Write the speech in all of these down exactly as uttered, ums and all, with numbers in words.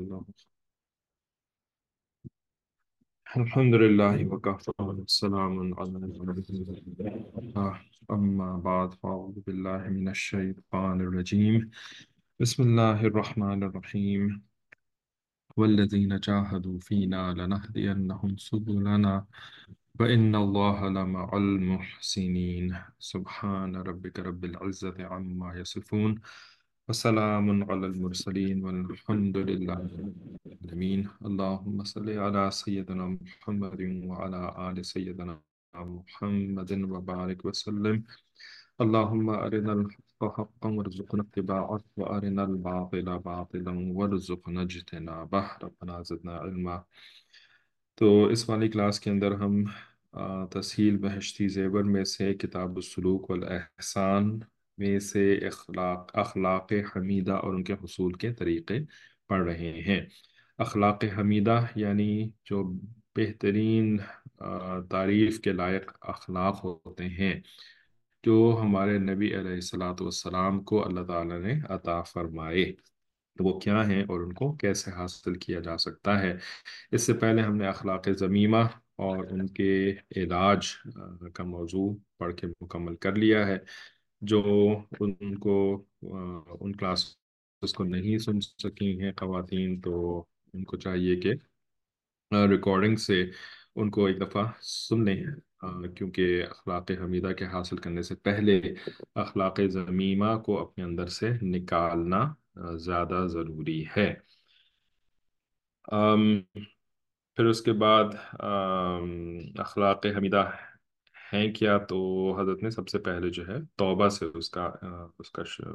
الله. الحمد لله وكفى والسلام على المرسلين. آه، أما بعد فأعوذ بالله من الشيطان الرجيم. بسم الله الرحمن الرحيم. والذين جاهدوا فينا لنهدينهم سبلنا وإن الله لمع المحسنين. سبحان ربك رب العزة عما يصفون وسلام على المرسلين والحمد لله رب العالمين. اللهم صل على سيدنا محمد وعلى آل سيدنا محمد وبارك وسلم. اللهم أرنا الحق حقا وارزقنا اتباعه وأرنا الباطل باطلا وارزقنا اجتنابه. ربنا زدنا علما. تو اس والی کلاس کے اندر ہم آ، تسہیل بہشتی زیور میں سے کتاب السلوک والاحسان میں سے اخلاق اخلاق حمیدہ اور ان کے حصول کے طریقے پڑھ رہے ہیں۔ اخلاق حمیدہ یعنی جو بہترین آ، تعریف کے لائق اخلاق ہوتے ہیں جو ہمارے نبی علیہ الصلاۃ والسلام کو اللہ تعالیٰ نے عطا فرمائے، تو وہ کیا ہیں اور ان کو کیسے حاصل کیا جا سکتا ہے۔ اس سے پہلے ہم نے اخلاق ذمیمہ اور ان کے علاج آ، کا موضوع پڑھ کے مکمل کر لیا ہے۔ جو ان کو آ، ان کلاسز کو نہیں سن سکی ہیں خواتین، تو ان کو چاہیے کہ ریکارڈنگ سے ان کو ایک دفعہ سن لیں، آ، کیونکہ اخلاق حمیدہ کے حاصل کرنے سے پہلے اخلاق ذمیمہ کو اپنے اندر سے نکالنا آ، زیادہ ضروری ہے۔ آم، پھر اس کے بعد آم، اخلاق حمیدہ ہیں کیا؟ تو حضرت نے سب سے پہلے جو ہے توبہ سے اس کا آ، اس کا ش-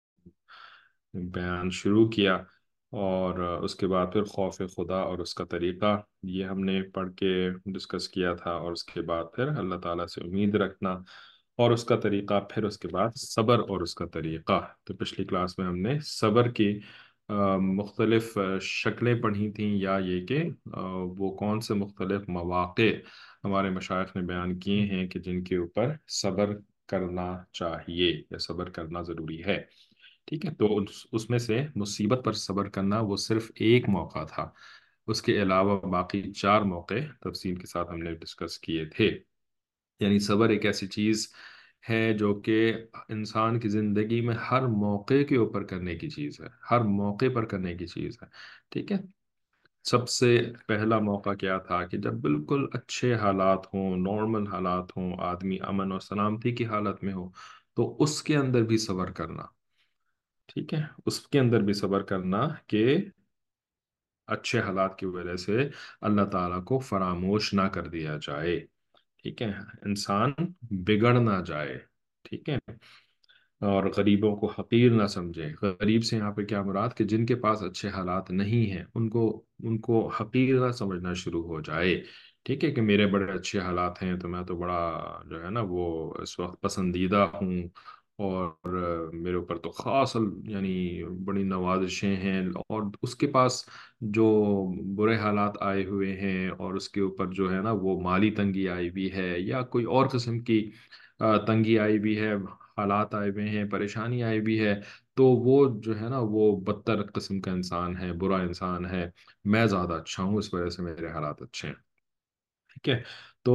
بیان شروع کیا، اور آ، اس کے بعد پھر خوف خدا اور اس کا طریقہ یہ ہم نے پڑھ کے ڈسکس کیا تھا، اور اس کے بعد پھر اللہ تعالیٰ سے امید رکھنا اور اس کا طریقہ، پھر اس کے بعد صبر اور اس کا طریقہ۔ تو پچھلی کلاس میں ہم نے صبر کی آ، مختلف آ، شکلیں پڑھی تھیں، یا یہ کہ آ، وہ کون سے مختلف مواقع ہمارے مشائخ نے بیان کیے ہیں کہ جن کے اوپر صبر کرنا چاہیے یا صبر کرنا ضروری ہے۔ ٹھیک ہے، تو اس اس میں سے مصیبت پر صبر کرنا وہ صرف ایک موقع تھا، اس کے علاوہ باقی چار موقع تفصیل کے ساتھ ہم نے ڈسکس کیے تھے۔ یعنی صبر ایک ایسی چیز ہے جو کہ انسان کی زندگی میں ہر موقع کے اوپر کرنے کی چیز ہے، ہر موقع پر کرنے کی چیز ہے۔ ٹھیک ہے، سب سے پہلا موقع کیا تھا کہ جب بالکل اچھے حالات ہوں، نارمل حالات ہوں، آدمی امن اور سلامتی کی حالت میں ہو، تو اس کے اندر بھی صبر کرنا۔ ٹھیک ہے، اس کے اندر بھی صبر کرنا کہ اچھے حالات کی وجہ سے اللہ تعالیٰ کو فراموش نہ کر دیا جائے۔ ٹھیک ہے، انسان بگڑ نہ جائے۔ ٹھیک ہے، اور غریبوں کو حقیر نہ سمجھے۔ غریب سے یہاں پہ کیا مراد کہ جن کے پاس اچھے حالات نہیں ہیں ان کو ان کو حقیر نہ سمجھنا شروع ہو جائے۔ ٹھیک ہے، کہ میرے بڑے اچھے حالات ہیں تو میں تو بڑا جو ہے نا وہ اس وقت پسندیدہ ہوں، اور آ، میرے اوپر تو خاص ال- یعنی بڑی نوازشیں ہیں، اور اس کے پاس جو برے حالات آئے ہوئے ہیں اور اس کے اوپر جو ہے نا وہ مالی تنگی آئی بھی ہے یا کوئی اور قسم کی آ، تنگی آئی بھی ہے، حالات آئے ہوئے ہیں، پریشانی آئی بھی ہے، تو وہ جو ہے نا وہ بدتر قسم کا انسان ہے، برا انسان ہے۔ میں زیادہ اچھا ہوں، اس وجہ سے میرے حالات اچھے ہیں۔ ٹھیک ہے، تو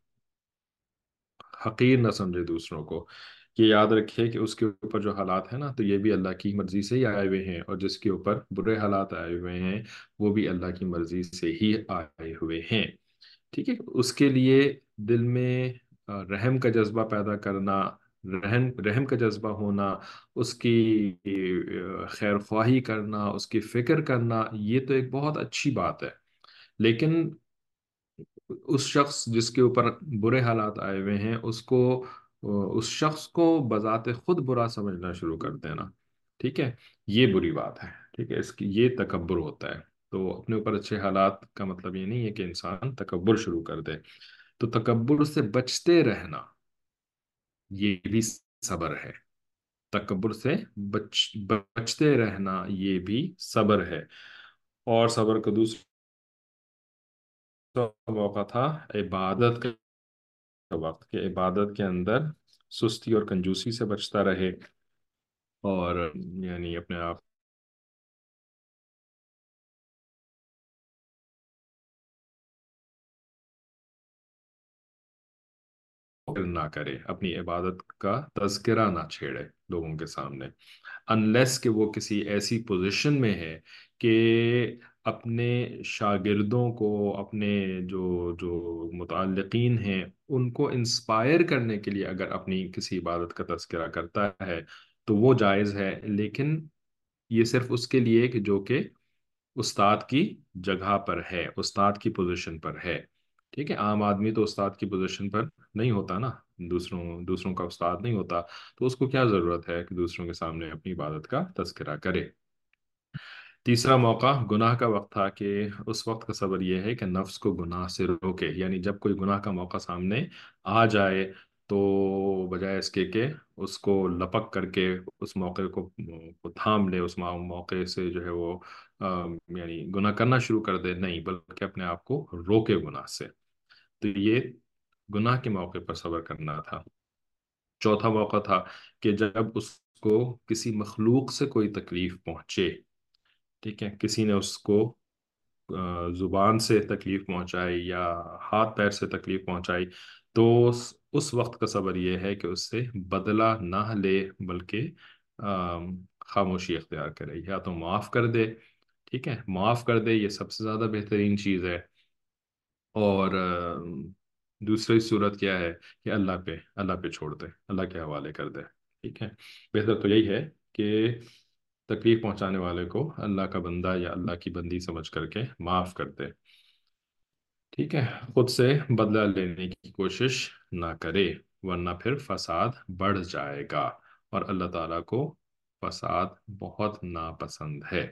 حقیر نہ سمجھے دوسروں کو۔ یہ یاد رکھیے کہ اس کے اوپر جو حالات ہیں نا تو یہ بھی اللہ کی مرضی سے ہی آئے ہوئے ہیں، اور جس کے اوپر برے حالات آئے ہوئے ہیں وہ بھی اللہ کی مرضی سے ہی آئے ہوئے ہیں۔ ٹھیک ہے، اس کے لیے دل میں آ، رحم کا جذبہ پیدا کرنا، رحم رحم کا جذبہ ہونا، اس کی آ، خیر خواہی کرنا، اس کی فکر کرنا، یہ تو ایک بہت اچھی بات ہے۔ لیکن اس شخص جس کے اوپر برے حالات آئے ہوئے ہیں اس کو اس شخص کو بذات خود برا سمجھنا شروع کر دینا، ٹھیک ہے، یہ بری بات ہے۔ ٹھیک ہے، اس کی یہ تکبر ہوتا ہے۔ تو اپنے اوپر اچھے حالات کا مطلب یہ نہیں ہے کہ انسان تکبر شروع کر دے۔ تو تکبر سے بچتے رہنا یہ بھی صبر ہے۔ تکبر سے بچ بچتے رہنا یہ بھی صبر ہے۔ اور صبر کا دوسرا موقع تھا عبادت کا وقت، کہ عبادت کے اندر سستی اور کنجوسی سے بچتا رہے، اور یعنی اپنے آپ نہ کرے، اپنی عبادت کا تذکرہ نہ چھیڑے لوگوں کے سامنے، انلیس کہ وہ کسی ایسی پوزیشن میں ہے کہ اپنے شاگردوں کو، اپنے جو جو متعلقین ہیں ان کو انسپائر کرنے کے لیے اگر اپنی کسی عبادت کا تذکرہ کرتا ہے تو وہ جائز ہے، لیکن یہ صرف اس کے لیے کہ جو کہ استاد کی جگہ پر ہے، استاد کی پوزیشن پر ہے۔ ٹھیک ہے، عام آدمی تو استاد کی پوزیشن پر نہیں ہوتا نا، دوسروں دوسروں کا استاد نہیں ہوتا، تو اس کو کیا ضرورت ہے کہ دوسروں کے سامنے اپنی عبادت کا تذکرہ کرے۔ تیسرا موقع گناہ کا وقت تھا کہ اس وقت کا صبر یہ ہے کہ نفس کو گناہ سے روکے، یعنی جب کوئی گناہ کا موقع سامنے آ جائے تو بجائے اس کے کہ اس کو لپک کر کے اس موقع کو کو تھام لے، اس مو- موقع سے جو ہے وہ آ، یعنی گناہ کرنا شروع کر دے، نہیں بلکہ اپنے آپ کو روکے گناہ سے۔ تو یہ گناہ کے موقع پر صبر کرنا تھا۔ چوتھا موقع تھا کہ جب اس کو کسی مخلوق سے کوئی تکلیف پہنچے، ٹھیک ہے، کسی نے اس کو آ، زبان سے تکلیف پہنچائی یا ہاتھ پیر سے تکلیف پہنچائی، تو اس اس وقت کا صبر یہ ہے کہ اس سے بدلہ نہ لے، بلکہ آم، خاموشی اختیار کرے، یا تو معاف کر دے، ٹھیک ہے، معاف کر دے، یہ سب سے زیادہ بہترین چیز ہے۔ اور آ، دوسری صورت کیا ہے کہ اللہ پہ اللہ پہ چھوڑ دے، اللہ کے حوالے کر دے، ٹھیک ہے۔ بہتر تو یہی ہے کہ تکلیف پہنچانے والے کو اللہ کا بندہ یا اللہ کی بندی سمجھ کر کے معاف کر دے، ٹھیک ہے، خود سے بدلہ لینے کی کوشش نہ کرے، ورنہ پھر فساد بڑھ جائے گا، اور اللہ تعالیٰ کو فساد بہت ناپسند ہے۔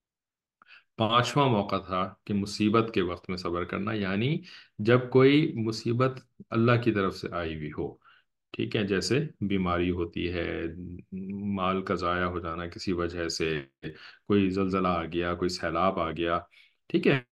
پانچواں موقع تھا کہ مصیبت کے وقت میں صبر کرنا، یعنی جب کوئی مصیبت اللہ کی طرف سے آئی ہوئی ہو، ٹھیک ہے، جیسے بیماری ہوتی ہے، مال کا ضائع ہو جانا کسی وجہ سے، کوئی زلزلہ آ گیا، کوئی سیلاب آ گیا، ٹھیک ہے،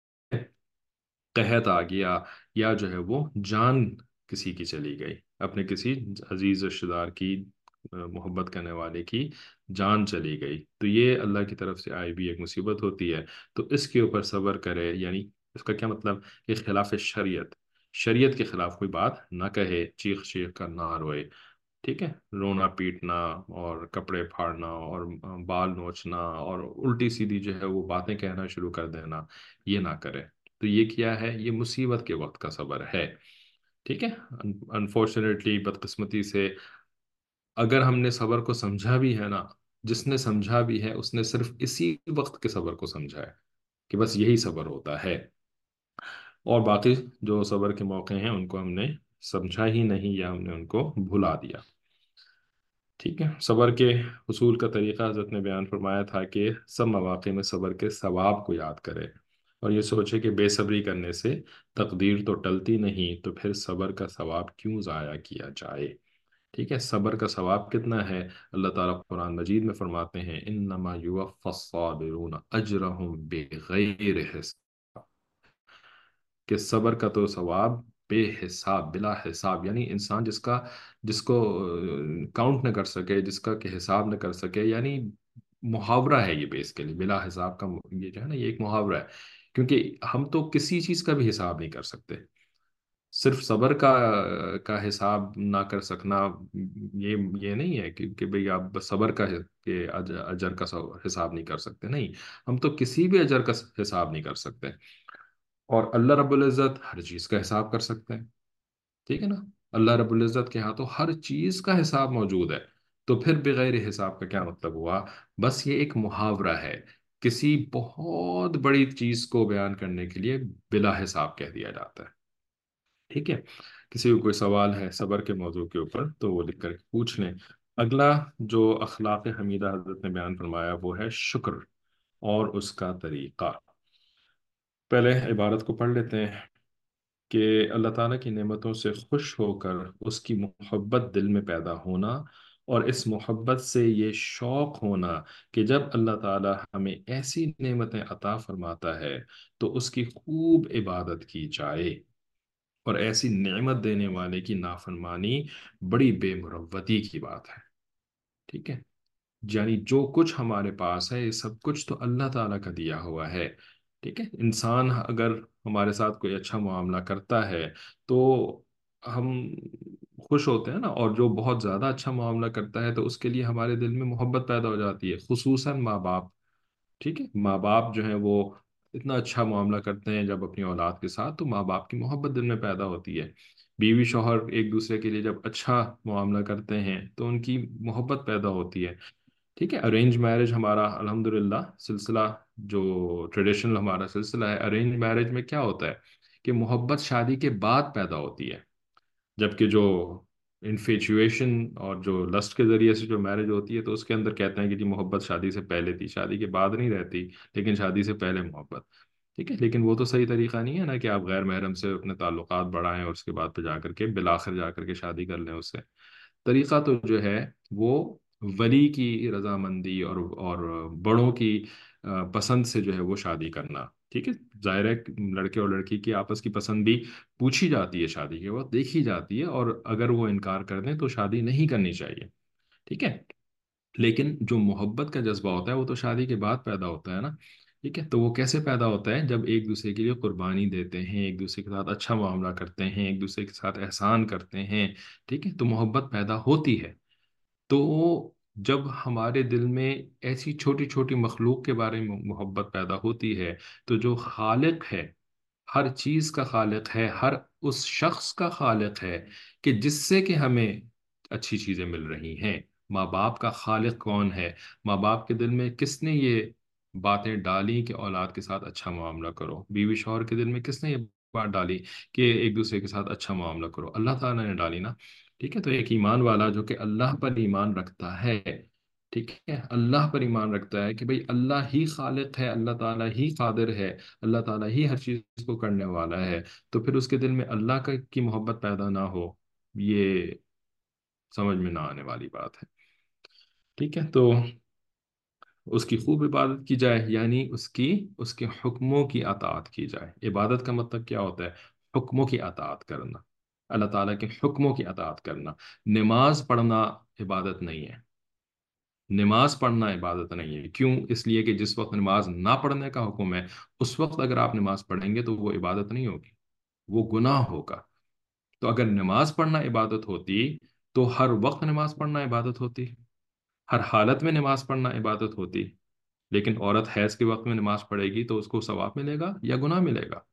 قحط آ گیا، یا جو ہے وہ جان کسی کی چلی گئی، اپنے کسی عزیز رشتہ دار کی آ، محبت کرنے والے کی جان چلی گئی، تو یہ اللہ کی طرف سے آئی بھی ایک مصیبت ہوتی ہے، تو اس کے اوپر صبر کرے، یعنی اس کا کیا مطلب کہ خلاف شریعت، شریعت کے خلاف کوئی بات نہ کہے، چیخ چیخ کر نہ روئے، ٹھیک ہے، رونا پیٹنا اور کپڑے پھاڑنا اور بال نوچنا اور الٹی سیدھی جو ہے وہ باتیں کہنا شروع کر دینا، یہ نہ کرے۔ تو یہ کیا ہے؟ یہ مصیبت کے وقت کا صبر ہے، ٹھیک ہے۔ انفارچونیٹلی، بدقسمتی سے، اگر ہم نے صبر کو سمجھا بھی ہے نا، جس نے سمجھا بھی ہے اس نے صرف اسی وقت کے صبر کو سمجھا ہے کہ بس یہی صبر ہوتا ہے، اور باقی جو صبر کے موقع ہیں ان کو ہم نے سمجھا ہی نہیں، یا ہم نے ان کو بھلا دیا، ٹھیک ہے۔ صبر کے حصول کا طریقہ حضرت نے بیان فرمایا تھا کہ سب مواقع میں صبر کے ثواب کو یاد کرے، اور یہ سوچے کہ بے صبری کرنے سے تقدیر تو ٹلتی نہیں، تو پھر صبر کا ثواب کیوں ضائع کیا جائے، ٹھیک ہے۔ صبر کا ثواب کتنا ہے؟ اللہ تعالیٰ قرآن مجید میں فرماتے ہیں انما یوفی الصابرون اجرہم بغیر حساب، کہ صبر کا تو ثواب بے حساب، بلا حساب، یعنی انسان جس کا جس کو کاؤنٹ نہ کر سکے، جس کا کہ حساب نہ کر سکے، یعنی محاورہ ہے یہ بیسیکلی، بلا حساب کا یہ جو ہے نا، یہ ایک محاورہ ہے، کیونکہ ہم تو کسی چیز کا بھی حساب نہیں کر سکتے، صرف صبر کا کا حساب نہ کر سکنا یہ یہ نہیں ہے کہ کہ بھئی آپ بس صبر کا کہ اج- اجر کا حساب نہیں کر سکتے، نہیں، ہم تو کسی بھی اجر کا حساب نہیں کر سکتے، اور اللہ رب العزت ہر چیز کا حساب کر سکتے ہیں، ٹھیک ہے نا۔ اللہ رب العزت کے ہاں تو ہر چیز کا حساب موجود ہے، تو پھر بغیر حساب کا کیا مطلب ہوا؟ بس یہ ایک محاورہ ہے، کسی بہت بڑی چیز کو بیان کرنے کے لیے بلا حساب کہہ دیا جاتا ہے، ٹھیک ہے۔ کسی کو کوئی سوال ہے صبر کے موضوع کے اوپر تو وہ لکھ کر کے پوچھ لیں۔ اگلا جو اخلاق حمیدہ حضرت نے بیان فرمایا وہ ہے شکر اور اس کا طریقہ۔ پہلے عبارت کو پڑھ لیتے ہیں کہ اللہ تعالیٰ کی نعمتوں سے خوش ہو کر اس کی محبت دل میں پیدا ہونا، اور اس محبت سے یہ شوق ہونا کہ جب اللہ تعالیٰ ہمیں ایسی نعمتیں عطا فرماتا ہے تو اس کی خوب عبادت کی جائے، اور ایسی نعمت دینے والے کی نافرمانی بڑی بے مروتی کی بات ہے، ٹھیک ہے۔ یعنی جو کچھ ہمارے پاس ہے یہ سب کچھ تو اللہ تعالیٰ کا دیا ہوا ہے، ٹھیک ہے۔ انسان اگر ہمارے ساتھ کوئی اچھا معاملہ کرتا ہے تو ہم خوش ہوتے ہیں نا، اور جو بہت زیادہ اچھا معاملہ کرتا ہے تو اس کے لیے ہمارے دل میں محبت پیدا ہو جاتی ہے، خصوصاً ماں باپ. ٹھیک ہے، ماں باپ جو ہیں وہ اتنا اچھا معاملہ کرتے ہیں جب اپنی اولاد کے ساتھ، تو ماں باپ کی محبت دل میں پیدا ہوتی ہے. بیوی شوہر ایک دوسرے کے لیے جب اچھا معاملہ کرتے ہیں تو ان کی محبت پیدا ہوتی ہے. ٹھیک ہے، ارینج میرج ہمارا الحمدللہ سلسلہ، جو ٹریڈیشنل ہمارا سلسلہ ہے، ارینج میرج میں کیا ہوتا ہے کہ محبت شادی کے بعد پیدا ہوتی ہے. جبکہ جو انفیچویشن اور جو لسٹ کے ذریعے سے جو میرج ہوتی ہے تو اس کے اندر کہتے ہیں کہ جی محبت شادی سے پہلے تھی، شادی کے بعد نہیں رہتی، لیکن شادی سے پہلے محبت. ٹھیک ہے، لیکن وہ تو صحیح طریقہ نہیں ہے نا کہ آپ غیر محرم سے اپنے تعلقات بڑھائیں اور اس کے بعد پہ جا کر کے بالآخر جا کر کے شادی کر لیں اس سے. طریقہ تو جو ہے وہ ولی کی رضامندی اور اور بڑوں کی آ، پسند سے جو ہے وہ شادی کرنا. ٹھیک ہے، ظاہر ہے کہ لڑکے اور لڑکی کی آپس کی پسند بھی پوچھی جاتی ہے، شادی کے وقت دیکھی جاتی ہے، اور اگر وہ انکار کر دیں تو شادی نہیں کرنی چاہیے. ٹھیک ہے، لیکن جو محبت کا جذبہ ہوتا ہے وہ تو شادی کے بعد پیدا ہوتا ہے نا. ٹھیک ہے، تو وہ کیسے پیدا ہوتا ہے؟ جب ایک دوسرے کے لیے قربانی دیتے ہیں، ایک دوسرے کے ساتھ اچھا معاملہ کرتے ہیں، ایک دوسرے کے ساتھ احسان کرتے ہیں. ٹھیک ہے، تو محبت پیدا ہوتی ہے. تو جب ہمارے دل میں ایسی چھوٹی چھوٹی مخلوق کے بارے میں محبت پیدا ہوتی ہے، تو جو خالق ہے، ہر چیز کا خالق ہے، ہر اس شخص کا خالق ہے کہ جس سے کہ ہمیں اچھی چیزیں مل رہی ہیں. ماں باپ کا خالق کون ہے؟ ماں باپ کے دل میں کس نے یہ باتیں ڈالی کہ اولاد کے ساتھ اچھا معاملہ کرو؟ بیوی شوہر کے دل میں کس نے یہ بات ڈالی کہ ایک دوسرے کے ساتھ اچھا معاملہ کرو؟ اللہ تعالیٰ نے ڈالی نا. ٹھیک ہے، تو ایک ایمان والا جو کہ اللہ پر ایمان رکھتا ہے، ٹھیک ہے، اللہ پر ایمان رکھتا ہے کہ بھئی اللہ ہی خالق ہے، اللہ تعالیٰ ہی قادر ہے، اللہ تعالیٰ ہی ہر چیز کو کرنے والا ہے، تو پھر اس کے دل میں اللہ کا کی محبت پیدا نہ ہو، یہ سمجھ میں نہ آنے والی بات ہے. ٹھیک ہے، تو اس کی خوب عبادت کی جائے، یعنی اس کی اس کے حکموں کی اطاعت کی جائے. عبادت کا مطلب کیا ہوتا ہے؟ حکموں کی اطاعت کرنا، اللہ تعالیٰ کے حکموں کی اطاعت کرنا. نماز پڑھنا عبادت نہیں ہے. نماز پڑھنا عبادت نہیں ہے. کیوں؟ اس لیے کہ جس وقت نماز نہ پڑھنے کا حکم ہے، اس وقت اگر آپ نماز پڑھیں گے تو وہ عبادت نہیں ہوگی، وہ گناہ ہوگا. تو اگر نماز پڑھنا عبادت ہوتی تو ہر وقت نماز پڑھنا عبادت ہوتی، ہر حالت میں نماز پڑھنا عبادت ہوتی. لیکن عورت حیض کے وقت میں نماز پڑھے گی تو اس کو ثواب ملے گا یا گناہ ملے گا؟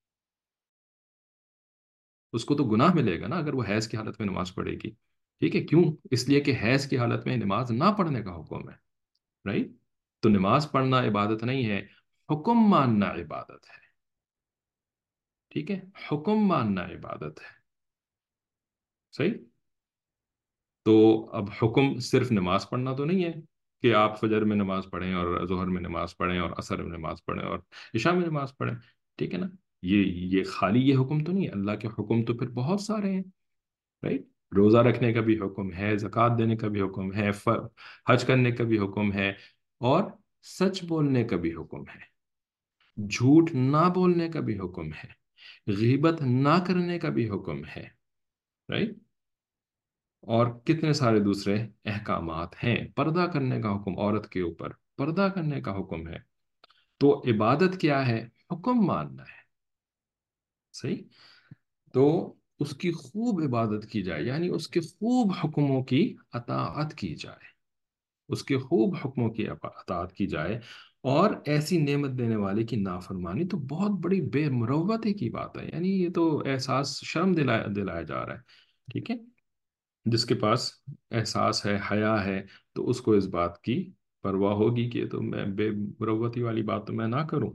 اس کو تو گناہ ملے گا نا اگر وہ حیض کی حالت میں نماز پڑھے گی. ٹھیک ہے، کیوں؟ اس لیے کہ حیض کی حالت میں نماز نہ پڑھنے کا حکم ہے. رائٹ؟ تو نماز پڑھنا عبادت نہیں ہے، حکم ماننا عبادت ہے. ٹھیک ہے، حکم ماننا عبادت ہے. صحیح؟ تو اب حکم صرف نماز پڑھنا تو نہیں ہے کہ آپ فجر میں نماز پڑھیں اور ظہر میں نماز پڑھیں اور عصر میں نماز پڑھیں اور عشاء میں نماز پڑھیں. ٹھیک ہے نا، یہ یہ خالی یہ حکم تو نہیں ہے. اللہ کے حکم تو پھر بہت سارے ہیں. رائٹ؟ روزہ رکھنے کا بھی حکم ہے، زکوٰۃ دینے کا بھی حکم ہے، ف- حج کرنے کا بھی حکم ہے، اور سچ بولنے کا بھی حکم ہے، جھوٹ نہ بولنے کا بھی حکم ہے، غیبت نہ کرنے کا بھی حکم ہے. رائٹ؟ اور کتنے سارے دوسرے احکامات ہیں. پردہ کرنے کا حکم، عورت کے اوپر پردہ کرنے کا حکم ہے. تو عبادت کیا ہے؟ حکم ماننا ہے. صحیح؟ تو اس کی خوب عبادت کی جائے، یعنی اس کے خوب حکموں کی اطاعت کی جائے، اس کے خوب حکموں کی اطاعت کی جائے. اور ایسی نعمت دینے والے کی نافرمانی تو بہت بڑی بے مروتی کی بات ہے. یعنی یہ تو احساس شرم دلایا دلایا جا رہا ہے. ٹھیک ہے، جس کے پاس احساس ہے، حیا ہے، تو اس کو اس بات کی پرواہ ہوگی کہ تو میں بے مروتی والی بات تو میں نہ کروں.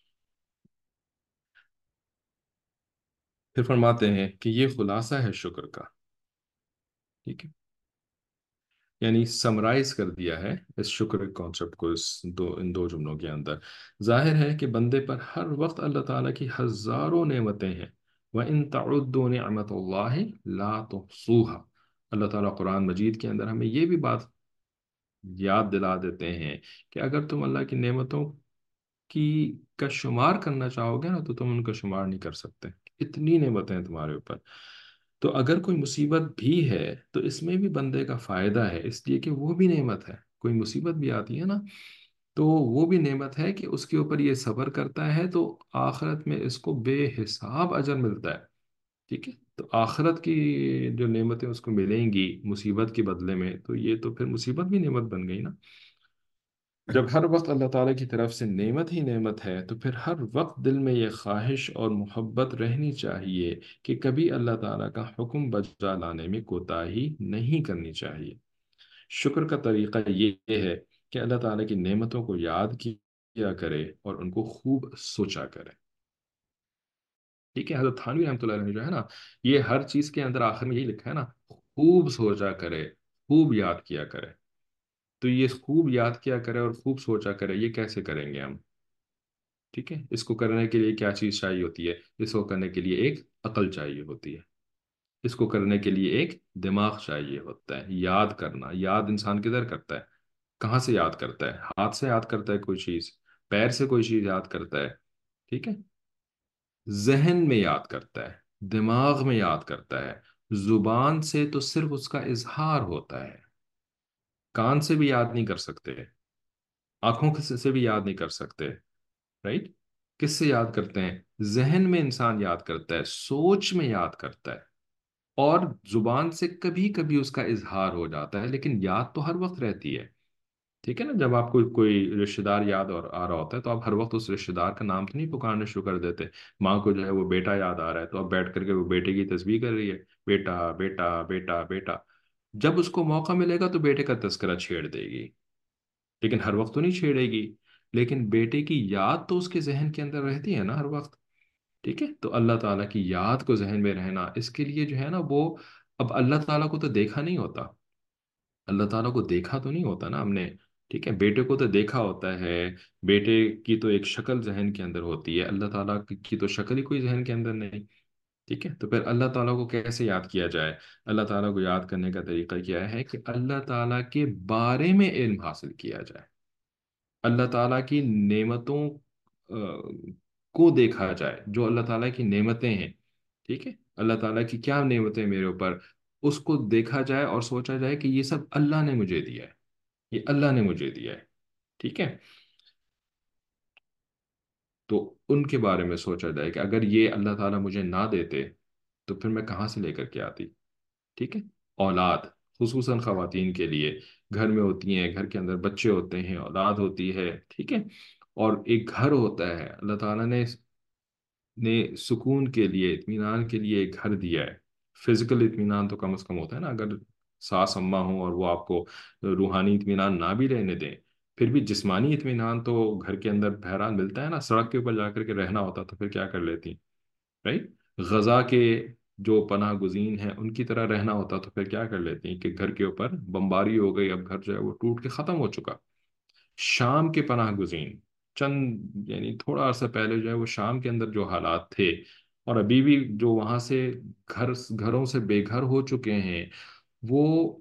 پھر فرماتے ہیں کہ یہ خلاصہ ہے شکر کا. ٹھیک ہے، یعنی سمرائز کر دیا ہے اس شکر کانسیپٹ کو اس دو ان دو جملوں کے اندر. ظاہر ہے کہ بندے پر ہر وقت اللہ تعالیٰ کی ہزاروں نعمتیں ہیں. وَإِن تَعُدُّوا نِعْمَةَ اللَّهِ لَا تُحْصُوهَا. اللہ تعالیٰ قرآن مجید کے اندر ہمیں یہ بھی بات یاد دلا دیتے ہیں کہ اگر تم اللہ کی نعمتوں کی کا شمار کرنا چاہو گے نا تو تم ان کا شمار نہیں کر سکتے. اتنی نعمتیں ہیں تمہارے اوپر. تو اگر کوئی مصیبت بھی ہے تو اس میں بھی بندے کا فائدہ ہے، اس لیے کہ وہ بھی نعمت ہے. کوئی مصیبت بھی آتی ہے نا تو وہ بھی نعمت ہے کہ اس کے اوپر یہ صبر کرتا ہے تو آخرت میں اس کو بے حساب اجر ملتا ہے. ٹھیک ہے، تو آخرت کی جو نعمتیں اس کو ملیں گی مصیبت کے بدلے میں، تو یہ تو پھر مصیبت بھی نعمت بن گئی نا۔ جب ہر وقت اللہ تعالیٰ کی طرف سے نعمت ہی نعمت ہے، تو پھر ہر وقت دل میں یہ خواہش اور محبت رہنی چاہیے کہ کبھی اللہ تعالیٰ کا حکم بجا لانے میں کوتاہی نہیں کرنی چاہیے۔ شکر کا طریقہ یہ ہے کہ اللہ تعالیٰ کی نعمتوں کو یاد کیا کرے اور ان کو خوب سوچا کرے۔ ٹھیک ہے، حضرت تھانوی رحمۃ اللہ علیہ نے جو ہے نا، یہ ہر چیز کے اندر آخر میں یہی لکھا ہے نا، خوب سوچا کرے، خوب یاد کیا کرے۔ تو یہ خوب یاد کیا کرے اور خوب سوچا کرے، یہ کیسے کریں گے ہم؟ ٹھیک ہے، اس کو کرنے کے لیے کیا چیز چاہیے ہوتی ہے؟ اس کو کرنے کے لیے ایک عقل چاہیے ہوتی ہے، اس کو کرنے کے لیے ایک دماغ چاہیے ہوتا ہے۔ یاد کرنا، یاد انسان کدھر کرتا ہے؟ کہاں سے یاد کرتا ہے؟ ہاتھ سے یاد کرتا ہے کوئی چیز؟ پیر سے کوئی چیز یاد کرتا ہے؟ ٹھیک ہے، ذہن میں یاد کرتا ہے، دماغ میں یاد کرتا ہے۔ زبان سے تو صرف اس کا اظہار ہوتا ہے، کان سے بھی یاد نہیں کر سکتے، آنکھوں سے سے بھی یاد نہیں کر سکتے، رائٹ؟ کس سے یاد کرتے ہیں؟ ذہن میں انسان یاد کرتا ہے، سوچ میں یاد کرتا ہے، اور زبان سے کبھی کبھی اس کا اظہار ہو جاتا ہے، لیکن یاد تو ہر وقت رہتی ہے۔ ٹھیک ہے نا، جب آپ کو کوئی رشتہ دار یاد اور آ رہا ہوتا ہے تو آپ ہر وقت اس رشتہ دار کا نام تو نہیں پکارنا شروع کر دیتے۔ ماں کو جو ہے وہ بیٹا یاد آ رہا ہے تو اب بیٹھ کر کے وہ بیٹے کی تسبیح کر رہی ہے، بیٹا بیٹا بیٹا بیٹا۔ جب اس کو موقع ملے گا تو بیٹے کا تذکرہ چھیڑ دے گی، لیکن ہر وقت تو نہیں چھیڑے گی۔ لیکن بیٹے کی یاد تو اس کے ذہن کے اندر رہتی ہے نا ہر وقت۔ ٹھیک ہے، تو اللہ تعالیٰ کی یاد کو ذہن میں رہنا، اس کے لیے جو ہے نا وہ، اب اللہ تعالیٰ کو تو دیکھا نہیں ہوتا، اللہ تعالیٰ کو دیکھا تو نہیں ہوتا نا ہم نے۔ ٹھیک ہے، بیٹے کو تو دیکھا ہوتا ہے، بیٹے کی تو ایک شکل ذہن کے اندر ہوتی ہے، اللہ تعالیٰ کی کی تو شکل ہی کوئی ذہن کے اندر نہیں۔ ٹھیک ہے، تو پھر اللہ تعالیٰ کو کیسے یاد کیا جائے؟ اللہ تعالیٰ کو یاد کرنے کا طریقہ کیا ہے کہ اللہ تعالیٰ کے بارے میں علم حاصل کیا جائے، اللہ تعالیٰ کی نعمتوں آ، کو دیکھا جائے، جو اللہ تعالیٰ کی نعمتیں ہیں۔ ٹھیک ہے، اللہ تعالیٰ کی کیا نعمتیں میرے اوپر، اس کو دیکھا جائے اور سوچا جائے کہ یہ سب اللہ نے مجھے دیا ہے، یہ اللہ نے مجھے دیا ہے۔ ٹھیک ہے، تو ان کے بارے میں سوچا جائے کہ اگر یہ اللہ تعالیٰ مجھے نہ دیتے تو پھر میں کہاں سے لے کر کے آتی؟ ٹھیک ہے، اولاد، خصوصاً خواتین کے لیے، گھر میں ہوتی ہیں، گھر کے اندر بچے ہوتے ہیں، اولاد ہوتی ہے، ٹھیک ہے، اور ایک گھر ہوتا ہے۔ اللہ تعالیٰ نے نے سکون کے لیے، اطمینان کے لیے ایک گھر دیا ہے۔ فزیکل اطمینان تو کم از کم ہوتا ہے نا، اگر ساس اماں ہوں اور وہ آپ کو روحانی اطمینان نہ بھی رہنے دیں، پھر بھی جسمانی اطمینان تو گھر کے اندر بہرحال ملتا ہے نا۔ سڑک کے اوپر جا کر کے رہنا ہوتا تو پھر کیا کر لیتی؟ رائٹ؟ غزہ کے جو پناہ گزین ہیں ان کی طرح رہنا ہوتا تو پھر کیا کر لیتی کہ گھر کے اوپر بمباری ہو گئی، اب گھر جو ہے وہ ٹوٹ کے ختم ہو چکا۔ شام کے پناہ گزین، چند یعنی تھوڑا عرصہ پہلے جو ہے وہ شام کے اندر جو حالات تھے، اور ابھی بھی جو وہاں سے گھر گھروں سے بے گھر ہو چکے ہیں، وہ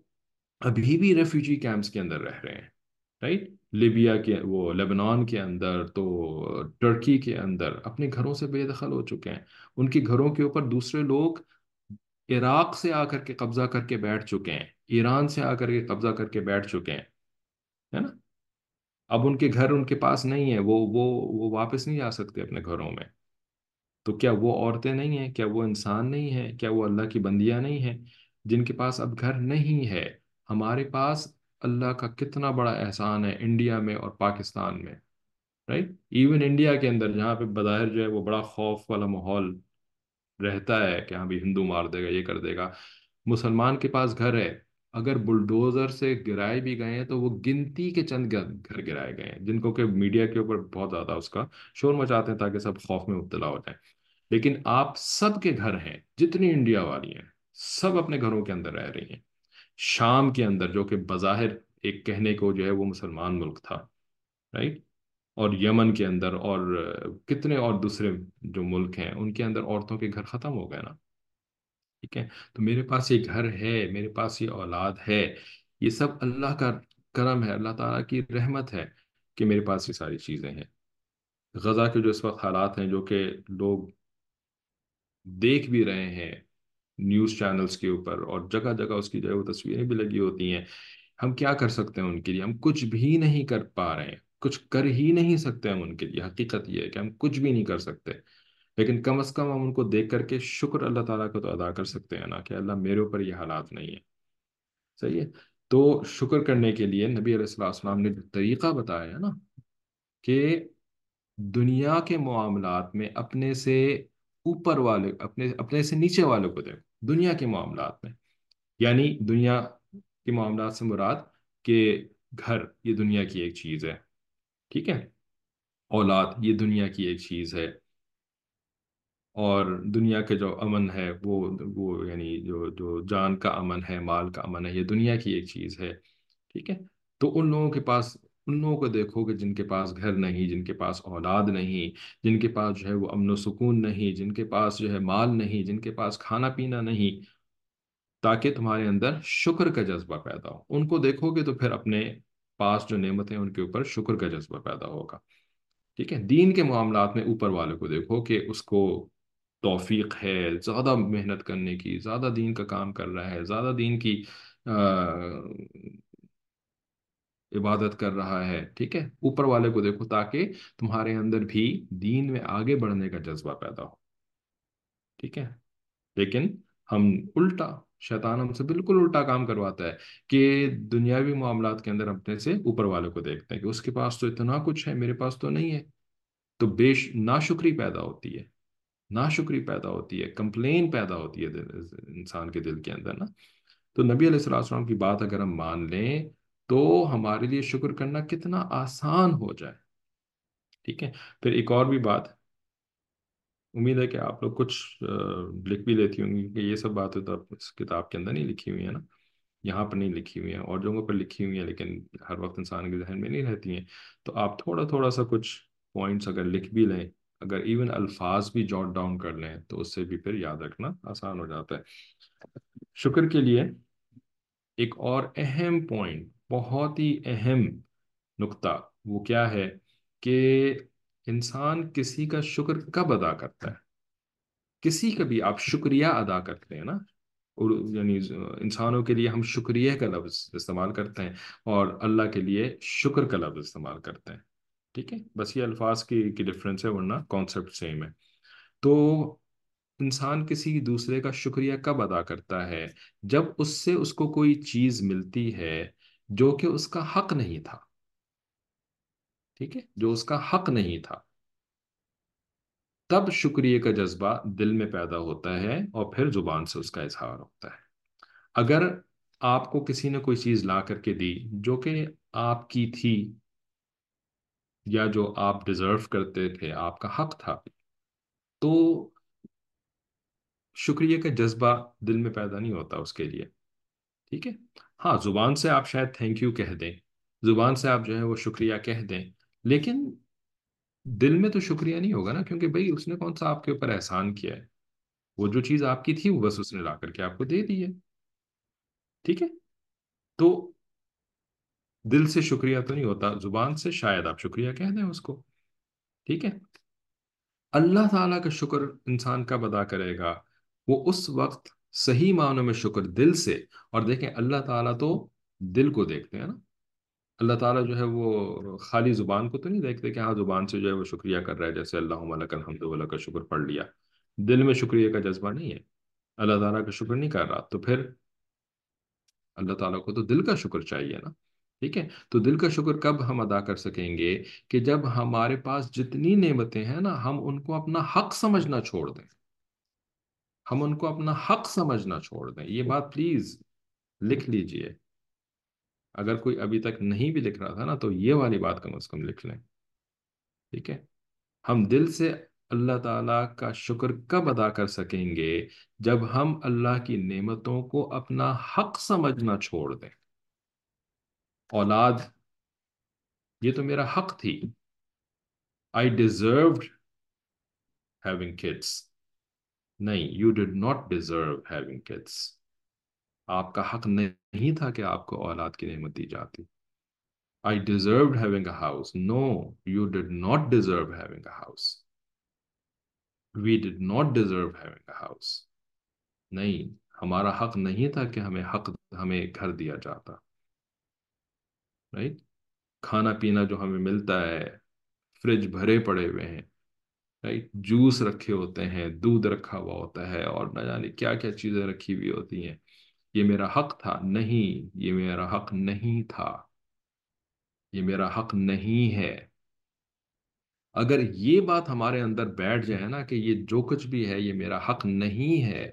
ابھی بھی ریفیوجی کیمپس کے اندر رہ رہے ہیں، رائٹ؟ لیبیا کے، وہ لیبنان کے اندر، تو ٹرکی کے اندر اپنے گھروں سے بے دخل ہو چکے ہیں۔ ان کے گھروں کے اوپر دوسرے لوگ عراق سے آ کر کے قبضہ کر کے بیٹھ چکے ہیں، ایران سے آ کر کے قبضہ کر کے بیٹھ چکے ہیں، ہے نا؟ اب ان کے گھر ان کے پاس نہیں ہے، وہ وہ وہ واپس نہیں جا سکتے اپنے گھروں میں۔ تو کیا وہ عورتیں نہیں ہیں؟ کیا وہ انسان نہیں ہیں؟ کیا وہ اللہ کی بندیاں نہیں ہیں جن کے پاس اب گھر نہیں ہے؟ ہمارے پاس اللہ کا کتنا بڑا احسان ہے انڈیا میں اور پاکستان میں، رائٹ؟ ایون انڈیا کے اندر جہاں پہ بظاہر جو ہے وہ بڑا خوف والا ماحول رہتا ہے کہ ہاں بھی ہندو مار دے گا، یہ کر دے گا، مسلمان کے پاس گھر ہے، اگر بلڈوزر سے گرائے بھی گئے ہیں تو وہ گنتی کے چند گھر گھر گرائے گئے ہیں، جن کو کہ میڈیا کے اوپر بہت زیادہ اس کا شور مچاتے ہیں تاکہ سب خوف میں مبتلا ہو جائیں۔ لیکن آپ سب کے گھر ہیں، جتنی انڈیا والی ہیں سب اپنے گھروں کے اندر رہ رہی ہیں۔ شام کے اندر جو کہ بظاہر ایک کہنے کو جو ہے وہ مسلمان ملک تھا، رائٹ؟ اور یمن کے اندر اور کتنے اور دوسرے جو ملک ہیں ان کے اندر عورتوں کے گھر ختم ہو گئے نا۔ ٹھیک ہے، تو میرے پاس یہ گھر ہے، میرے پاس یہ اولاد ہے، یہ سب اللہ کا کرم ہے، اللہ تعالیٰ کی رحمت ہے کہ میرے پاس یہ ساری چیزیں ہیں۔ غزہ کے جو اس وقت حالات ہیں جو کہ لوگ دیکھ بھی رہے ہیں نیوز چینلز کے اوپر، اور جگہ جگہ اس کی جو ہے وہ تصویریں بھی لگی ہوتی ہیں، ہم کیا کر سکتے ہیں ان کے لیے؟ ہم کچھ بھی نہیں کر پا رہے ہیں، کچھ کر ہی نہیں سکتے ہم ان کے لیے۔ حقیقت یہ ہے کہ ہم کچھ بھی نہیں کر سکتے، لیکن کم از کم ہم ان کو دیکھ کر کے شکر اللہ تعالیٰ کا تو ادا کر سکتے ہیں نا، کہ اللہ میرے اوپر یہ حالات نہیں ہے. صحیح ہے. تو شکر کرنے کے لیے نبی علیہ الصلوۃ والسلام نے جو طریقہ بتایا ہے نا، کہ دنیا کے معاملات میں اپنے سے اوپر والے، اپنے اپنے سے نیچے والوں کو دیکھو دنیا کے معاملات میں. یعنی دنیا کے معاملات سے مراد کہ گھر یہ دنیا کی ایک چیز ہے، ٹھیک ہے. اولاد یہ دنیا کی ایک چیز ہے. اور دنیا کے جو امن ہے وہ وہ یعنی جو جو جان کا امن ہے، مال کا امن ہے، یہ دنیا کی ایک چیز ہے. ٹھیک ہے. تو ان لوگوں کے پاس، ان لوگوں کو دیکھو کہ جن کے پاس گھر نہیں، جن کے پاس اولاد نہیں، جن کے پاس جو ہے وہ امن و سکون نہیں، جن کے پاس جو ہے مال نہیں، جن کے پاس کھانا پینا نہیں، تاکہ تمہارے اندر شکر کا جذبہ پیدا ہو. ان کو دیکھو گے تو پھر اپنے پاس جو نعمتیں ہیں ان کے اوپر شکر کا جذبہ پیدا ہوگا. ٹھیک ہے. دین کے معاملات میں اوپر والے کو دیکھو کہ اس کو توفیق ہے زیادہ محنت کرنے کی، زیادہ دین کا کام کر رہا ہے، زیادہ دین کی آ، عبادت کر رہا ہے. ٹھیک ہے. اوپر والے کو دیکھو تاکہ تمہارے اندر بھی دین میں آگے بڑھنے کا جذبہ پیدا ہو. ٹھیک ہے. لیکن ہم الٹا، شیطان ہم سے بالکل الٹا کام کرواتا ہے کہ دنیاوی معاملات کے اندر اپنے سے اوپر والے کو دیکھتے ہیں کہ اس کے پاس تو اتنا کچھ ہے، میرے پاس تو نہیں ہے. تو بے ناشکری پیدا ہوتی ہے، ناشکری پیدا ہوتی ہے، کمپلین پیدا ہوتی ہے دل انسان کے دل کے اندر نا. تو نبی علیہ الصلوۃ والسلام کی بات اگر ہم مان لیں تو ہمارے لیے شکر کرنا کتنا آسان ہو جائے. ٹھیک ہے. پھر ایک اور بھی بات، امید ہے کہ آپ لوگ کچھ آ، لکھ بھی لیتی ہوں گی کہ یہ سب باتیں تو اب اس کتاب کے اندر نہیں لکھی ہوئی ہیں نا، یہاں پر نہیں لکھی ہوئی ہیں، اور جگہوں پر لکھی ہوئی ہیں لیکن ہر وقت انسان کے ذہن میں نہیں رہتی ہیں. تو آپ تھوڑا تھوڑا سا کچھ پوائنٹس اگر لکھ بھی لیں، اگر ایون الفاظ بھی جوٹ ڈاؤن کر لیں تو اس سے بھی پھر یاد رکھنا آسان ہو جاتا ہے. شکر کے لیے ایک اور اہم پوائنٹ، بہت ہی اہم نقطہ، وہ کیا ہے کہ انسان کسی کا شکر کب ادا کرتا ہے. کسی کا بھی آپ شکریہ ادا کرتے ہیں نا، اور یعنی انسانوں کے لیے ہم شکریہ کا لفظ استعمال کرتے ہیں، اور اللہ کے لیے شکر کا لفظ استعمال کرتے ہیں. ٹھیک ہے. بس یہ الفاظ کی کی ڈفرینس ہے، ورنہ کانسیپٹ سیم ہے. تو انسان کسی دوسرے کا شکریہ کب ادا کرتا ہے؟ جب اس سے اس کو کوئی چیز ملتی ہے جو کہ اس کا حق نہیں تھا. ٹھیک ہے. جو اس کا حق نہیں تھا، تب شکریہ کا جذبہ دل میں پیدا ہوتا ہے اور پھر زبان سے اس کا اظہار ہوتا ہے. اگر آپ کو کسی نے کوئی چیز لا کر کے دی جو کہ آپ کی تھی، یا جو آپ ڈیزرو کرتے تھے، آپ کا حق تھا، تو شکریہ کا جذبہ دل میں پیدا نہیں ہوتا اس کے لیے. ٹھیک ہے. ہاں، زبان سے آپ شاید تھینک یو کہہ دیں، زبان سے آپ جو ہے وہ شکریہ کہہ دیں، لیکن دل میں تو شکریہ نہیں ہوگا نا، کیونکہ بھئی اس نے کون سا آپ کے اوپر احسان کیا ہے. وہ جو چیز آپ کی تھی وہ بس اس نے لا کر کے آپ کو دے دی ہے. ٹھیک ہے. تو دل سے شکریہ تو نہیں ہوتا، زبان سے شاید آپ شکریہ کہہ دیں اس کو. ٹھیک ہے. اللہ تعالیٰ کا شکر انسان کب ادا کرے گا؟ وہ اس وقت صحیح معنوں میں شکر دل سے. اور دیکھیں اللہ تعالیٰ تو دل کو دیکھتے ہیں نا. اللہ تعالیٰ جو ہے وہ خالی زبان کو تو نہیں دیکھتے کہ ہاں زبان سے جو ہے وہ شکریہ کر رہا ہے، جیسے اللہم لک الحمد و لک شکر پڑھ لیا، دل میں شکریہ کا جذبہ نہیں ہے، اللہ تعالیٰ کا شکر نہیں کر رہا. تو پھر اللہ تعالیٰ کو تو دل کا شکر چاہیے نا. ٹھیک ہے. تو دل کا شکر کب ہم ادا کر سکیں گے؟ کہ جب ہمارے پاس جتنی نعمتیں ہیں نا، ہم ان کو اپنا حق سمجھنا چھوڑ دیں. ہم ان کو اپنا حق سمجھنا چھوڑ دیں. یہ بات پلیز لکھ لیجئے. اگر کوئی ابھی تک نہیں بھی لکھ رہا تھا نا تو یہ والی بات کم از کم لکھ لیں. ٹھیک ہے. ہم دل سے اللہ تعالیٰ کا شکر کب ادا کر سکیں گے؟ جب ہم اللہ کی نعمتوں کو اپنا حق سمجھنا چھوڑ دیں. اولاد یہ تو میرا حق تھی. I deserved having kids. نہیں, you did not deserve having kids. آپ کا حق نہیں تھا کہ آپ کو اولاد کی نعمت دی جاتی. I deserved having a house. No, you did not deserve having a house. We did not deserve having a house. نہیں, ہمارا حق نہیں تھا کہ ہمیں حق ہمیں گھر دیا جاتا. رائٹ. کھانا پینا جو ہمیں ملتا ہے، فریج بھرے پڑے ہوئے ہیں، رائٹ، جوس رکھے ہوتے ہیں، دودھ رکھا ہوا ہوتا ہے، اور نہ جانے کیا کیا چیزیں رکھی ہوئی ہوتی ہیں. یہ میرا حق تھا؟ نہیں، یہ میرا حق نہیں تھا، یہ میرا حق نہیں ہے. اگر یہ بات ہمارے اندر بیٹھ جائے نا کہ یہ جو کچھ بھی ہے یہ میرا حق نہیں ہے،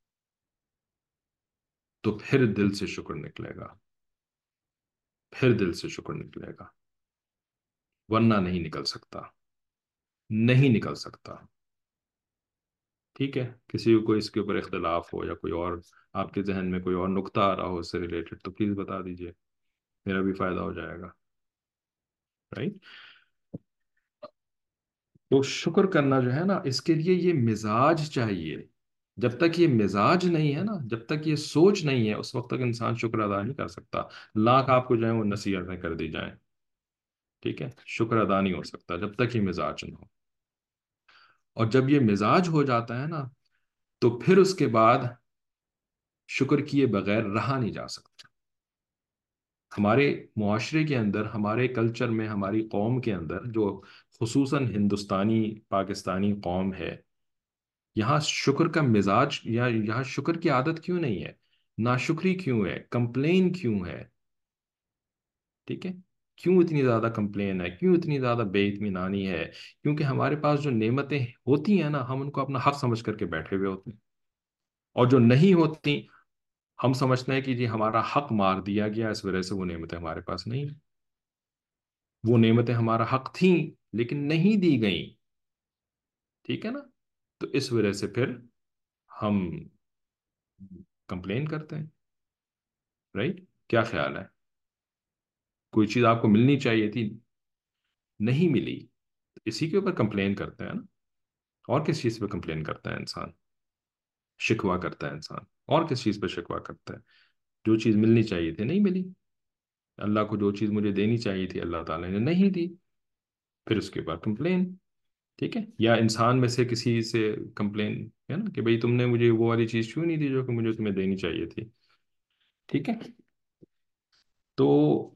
تو پھر دل سے شکر نکلے گا، پھر دل سے شکر نکلے گا، ورنہ نہیں نکل سکتا، نہیں نکل سکتا. ٹھیک ہے، کسی کو اس کے اوپر اختلاف ہو یا کوئی اور آپ کے ذہن میں کوئی اور نقطہ آ رہا ہو اس سے ریلیٹڈ، تو پلیز بتا دیجئے، میرا بھی فائدہ ہو جائے گا. رائٹ. تو شکر کرنا جو ہے نا، اس کے لیے یہ مزاج چاہیے. جب تک یہ مزاج نہیں ہے نا، جب تک یہ سوچ نہیں ہے، اس وقت تک انسان شکر ادا نہیں کر سکتا. لاکھ آپ کو جو ہے وہ نصیحتیں کر دی جائیں، ٹھیک ہے، شکر ادا نہیں ہو سکتا جب تک یہ مزاج نہ ہو. اور جب یہ مزاج ہو جاتا ہے نا، تو پھر اس کے بعد شکر کیے بغیر رہا نہیں جا سکتا. ہمارے معاشرے کے اندر، ہمارے کلچر میں، ہماری قوم کے اندر، جو خصوصاً ہندوستانی پاکستانی قوم ہے، یہاں شکر کا مزاج یا یہاں شکر کی عادت کیوں نہیں ہے؟ ناشکری کیوں ہے؟ کمپلین کیوں ہے؟ ٹھیک ہے، کیوں اتنی زیادہ کمپلین ہے؟ کیوں اتنی زیادہ بے اطمینانی ہے؟ کیونکہ ہمارے پاس جو نعمتیں ہوتی ہیں نا، ہم ان کو اپنا حق سمجھ کر کے بیٹھے ہوئے ہوتے ہیں. اور جو نہیں ہوتی، ہم سمجھتے ہیں کہ جی ہمارا حق مار دیا گیا، اس وجہ سے وہ نعمتیں ہمارے پاس نہیں. وہ نعمتیں ہمارا حق تھیں لیکن نہیں دی گئیں. ٹھیک ہے نا. تو اس وجہ سے پھر ہم کمپلین کرتے ہیں. رائٹ. کیا خیال ہے؟ کوئی چیز آپ کو ملنی چاہیے تھی، نہیں ملی، اسی کے اوپر کمپلین کرتے ہیں نا. اور کس چیز پہ کمپلین کرتا ہے انسان؟ شکوہ کرتا ہے انسان. اور کس چیز پہ شکوہ کرتا ہے؟ جو چیز ملنی چاہیے تھی نہیں ملی. اللہ کو جو چیز مجھے دینی چاہیے تھی اللہ تعالیٰ نے نہیں دی، پھر اس کے بعد کمپلین. ٹھیک ہے. یا انسان میں سے کسی سے کمپلین ہے نا کہ بھئی تم نے مجھے وہ والی چیز کیوں نہیں دی جو کہ مجھے تمہیں دینی چاہیے تھی. ٹھیک ہے. تو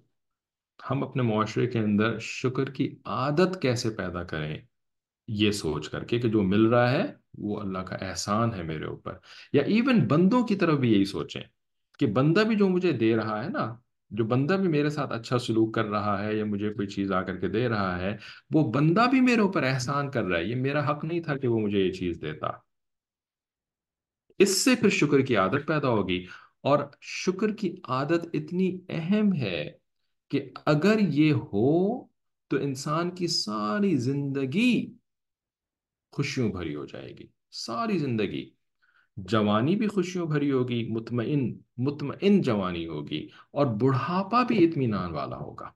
ہم اپنے معاشرے کے اندر شکر کی عادت کیسے پیدا کریں؟ یہ سوچ کر کے کہ جو مل رہا ہے وہ اللہ کا احسان ہے میرے اوپر. یا ایون بندوں کی طرف بھی یہی سوچیں کہ بندہ بھی جو مجھے دے رہا ہے نا، جو بندہ بھی میرے ساتھ اچھا سلوک کر رہا ہے یا مجھے کوئی چیز آ کر کے دے رہا ہے، وہ بندہ بھی میرے اوپر احسان کر رہا ہے. یہ میرا حق نہیں تھا کہ وہ مجھے یہ چیز دیتا. اس سے پھر شکر کی عادت پیدا ہوگی. اور شکر کی عادت اتنی اہم ہے کہ اگر یہ ہو تو انسان کی ساری زندگی خوشیوں بھری ہو جائے گی. ساری زندگی، جوانی بھی خوشیوں بھری ہوگی، مطمئن مطمئن جوانی ہوگی، اور بڑھاپا بھی اطمینان والا ہوگا.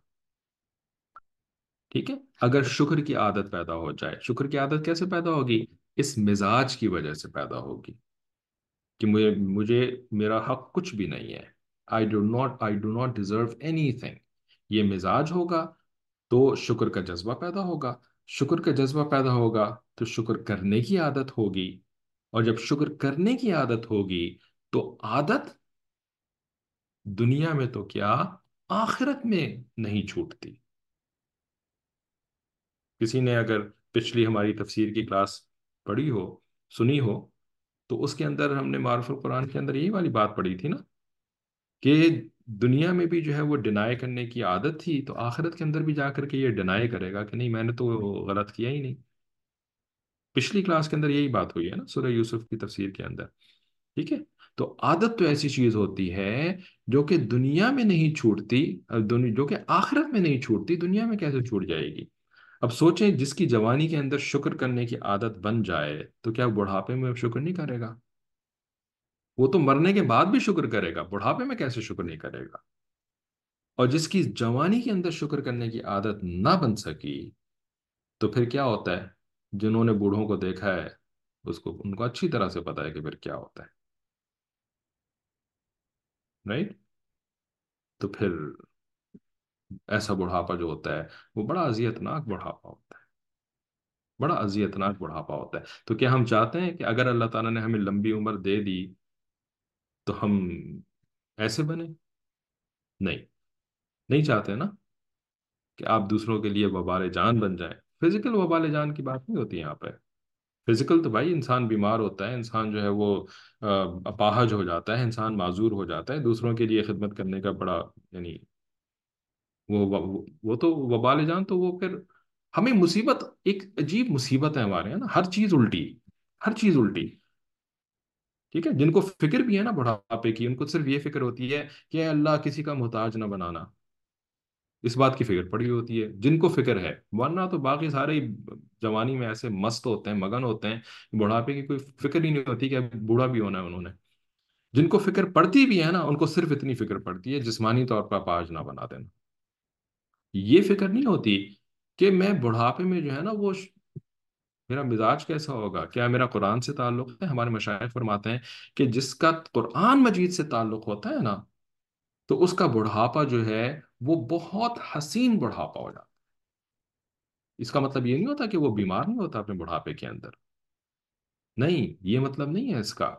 ٹھیک ہے. اگر شکر کی عادت پیدا ہو جائے. شکر کی عادت کیسے پیدا ہوگی؟ اس مزاج کی وجہ سے پیدا ہوگی کہ مجھے مجھے میرا حق کچھ بھی نہیں ہے. I do not I do not deserve anything. یہ مزاج ہوگا تو شکر کا جذبہ پیدا ہوگا. شکر کا جذبہ پیدا ہوگا تو شکر کرنے کی عادت ہوگی. اور جب شکر کرنے کی عادت ہوگی تو عادت دنیا میں تو کیا، آخرت میں نہیں چھوٹتی. کسی نے اگر پچھلی ہماری تفسیر کی کلاس پڑھی ہو، سنی ہو، تو اس کے اندر ہم نے معرف القرآن کے اندر یہی والی بات پڑھی تھی نا کہ دنیا میں بھی جو ہے وہ ڈینائی کرنے کی عادت تھی، تو آخرت کے اندر بھی جا کر کے یہ ڈینائی کرے گا کہ نہیں میں نے تو غلط کیا ہی نہیں. پچھلی کلاس کے اندر یہی بات ہوئی ہے نا سورہ یوسف کی تفسیر کے اندر. ٹھیک ہے. تو عادت تو ایسی چیز ہوتی ہے جو کہ دنیا میں نہیں چھوٹتی، جو کہ آخرت میں نہیں چھوٹتی، دنیا میں کیسے چھوٹ جائے گی؟ اب سوچیں، جس کی جوانی کے اندر شکر کرنے کی عادت بن جائے تو کیا بڑھاپے میں اب شکر نہیں کرے گا؟ وہ تو مرنے کے بعد بھی شکر کرے گا، بڑھاپے میں کیسے شکر نہیں کرے گا؟ اور جس کی جوانی کے اندر شکر کرنے کی عادت نہ بن سکی، تو پھر کیا ہوتا ہے؟ جنہوں نے بوڑھوں کو دیکھا ہے اس کو ان کو اچھی طرح سے پتا ہے کہ پھر کیا ہوتا ہے. رائٹ. تو پھر ایسا بڑھاپا جو ہوتا ہے وہ بڑا اذیت ناک بڑھاپا ہوتا ہے. بڑا اذیت ناک بڑھاپا ہوتا ہے. تو کیا ہم چاہتے ہیں کہ اگر اللہ تعالیٰ نے ہمیں لمبی عمر دے دی تو ہم ایسے بنے؟ نہیں، نہیں چاہتے نا کہ آپ دوسروں کے لیے وبال جان بن جائیں. فزیکل وبال جان کی بات نہیں ہوتی یہاں پہ. فزیکل تو بھائی انسان بیمار ہوتا ہے، انسان جو ہے وہ آ، اپاہج ہو جاتا ہے، انسان معذور ہو جاتا ہے، دوسروں کے لیے خدمت کرنے کا بڑا یعنی وہ وہ وہ تو وبال جان، تو وہ پھر ہمیں مصیبت، ایک عجیب مصیبت ہے ہمارے، ہے نا، ہر چیز الٹی، ہر چیز الٹی. ٹھیک ہے، جن کو فکر بھی ہے نا بڑھاپے کی، ان کو صرف یہ فکر ہوتی ہے کہ اے اللہ کسی کا محتاج نہ بنانا، اس بات کی فکر پڑی ہوتی ہے جن کو فکر ہے. ورنہ تو باقی سارے ہی جوانی میں ایسے مست ہوتے ہیں، مگن ہوتے ہیں، بڑھاپے کی کوئی فکر ہی نہیں ہوتی کہ اب بوڑھا بھی ہونا ہے انہوں نے. جن کو فکر پڑتی بھی ہے نا، ان کو صرف اتنی فکر پڑتی ہے جسمانی طور پر پاج نہ بنا دینا. یہ فکر نہیں ہوتی کہ میں بڑھاپے میں جو ہے نا وہ ش- میرا مزاج کیسا ہوگا، کیا میرا قرآن سے تعلق ہے. ہمارے مشائخ فرماتے ہیں کہ جس کا قرآن مجید سے تعلق ہوتا ہے نا، تو اس کا بڑھاپا جو ہے وہ بہت حسین بڑھاپا ہو جاتا ہے. اس کا مطلب یہ نہیں ہوتا کہ وہ بیمار نہیں ہوتا اپنے بڑھاپے کے اندر، نہیں، یہ مطلب نہیں ہے اس کا.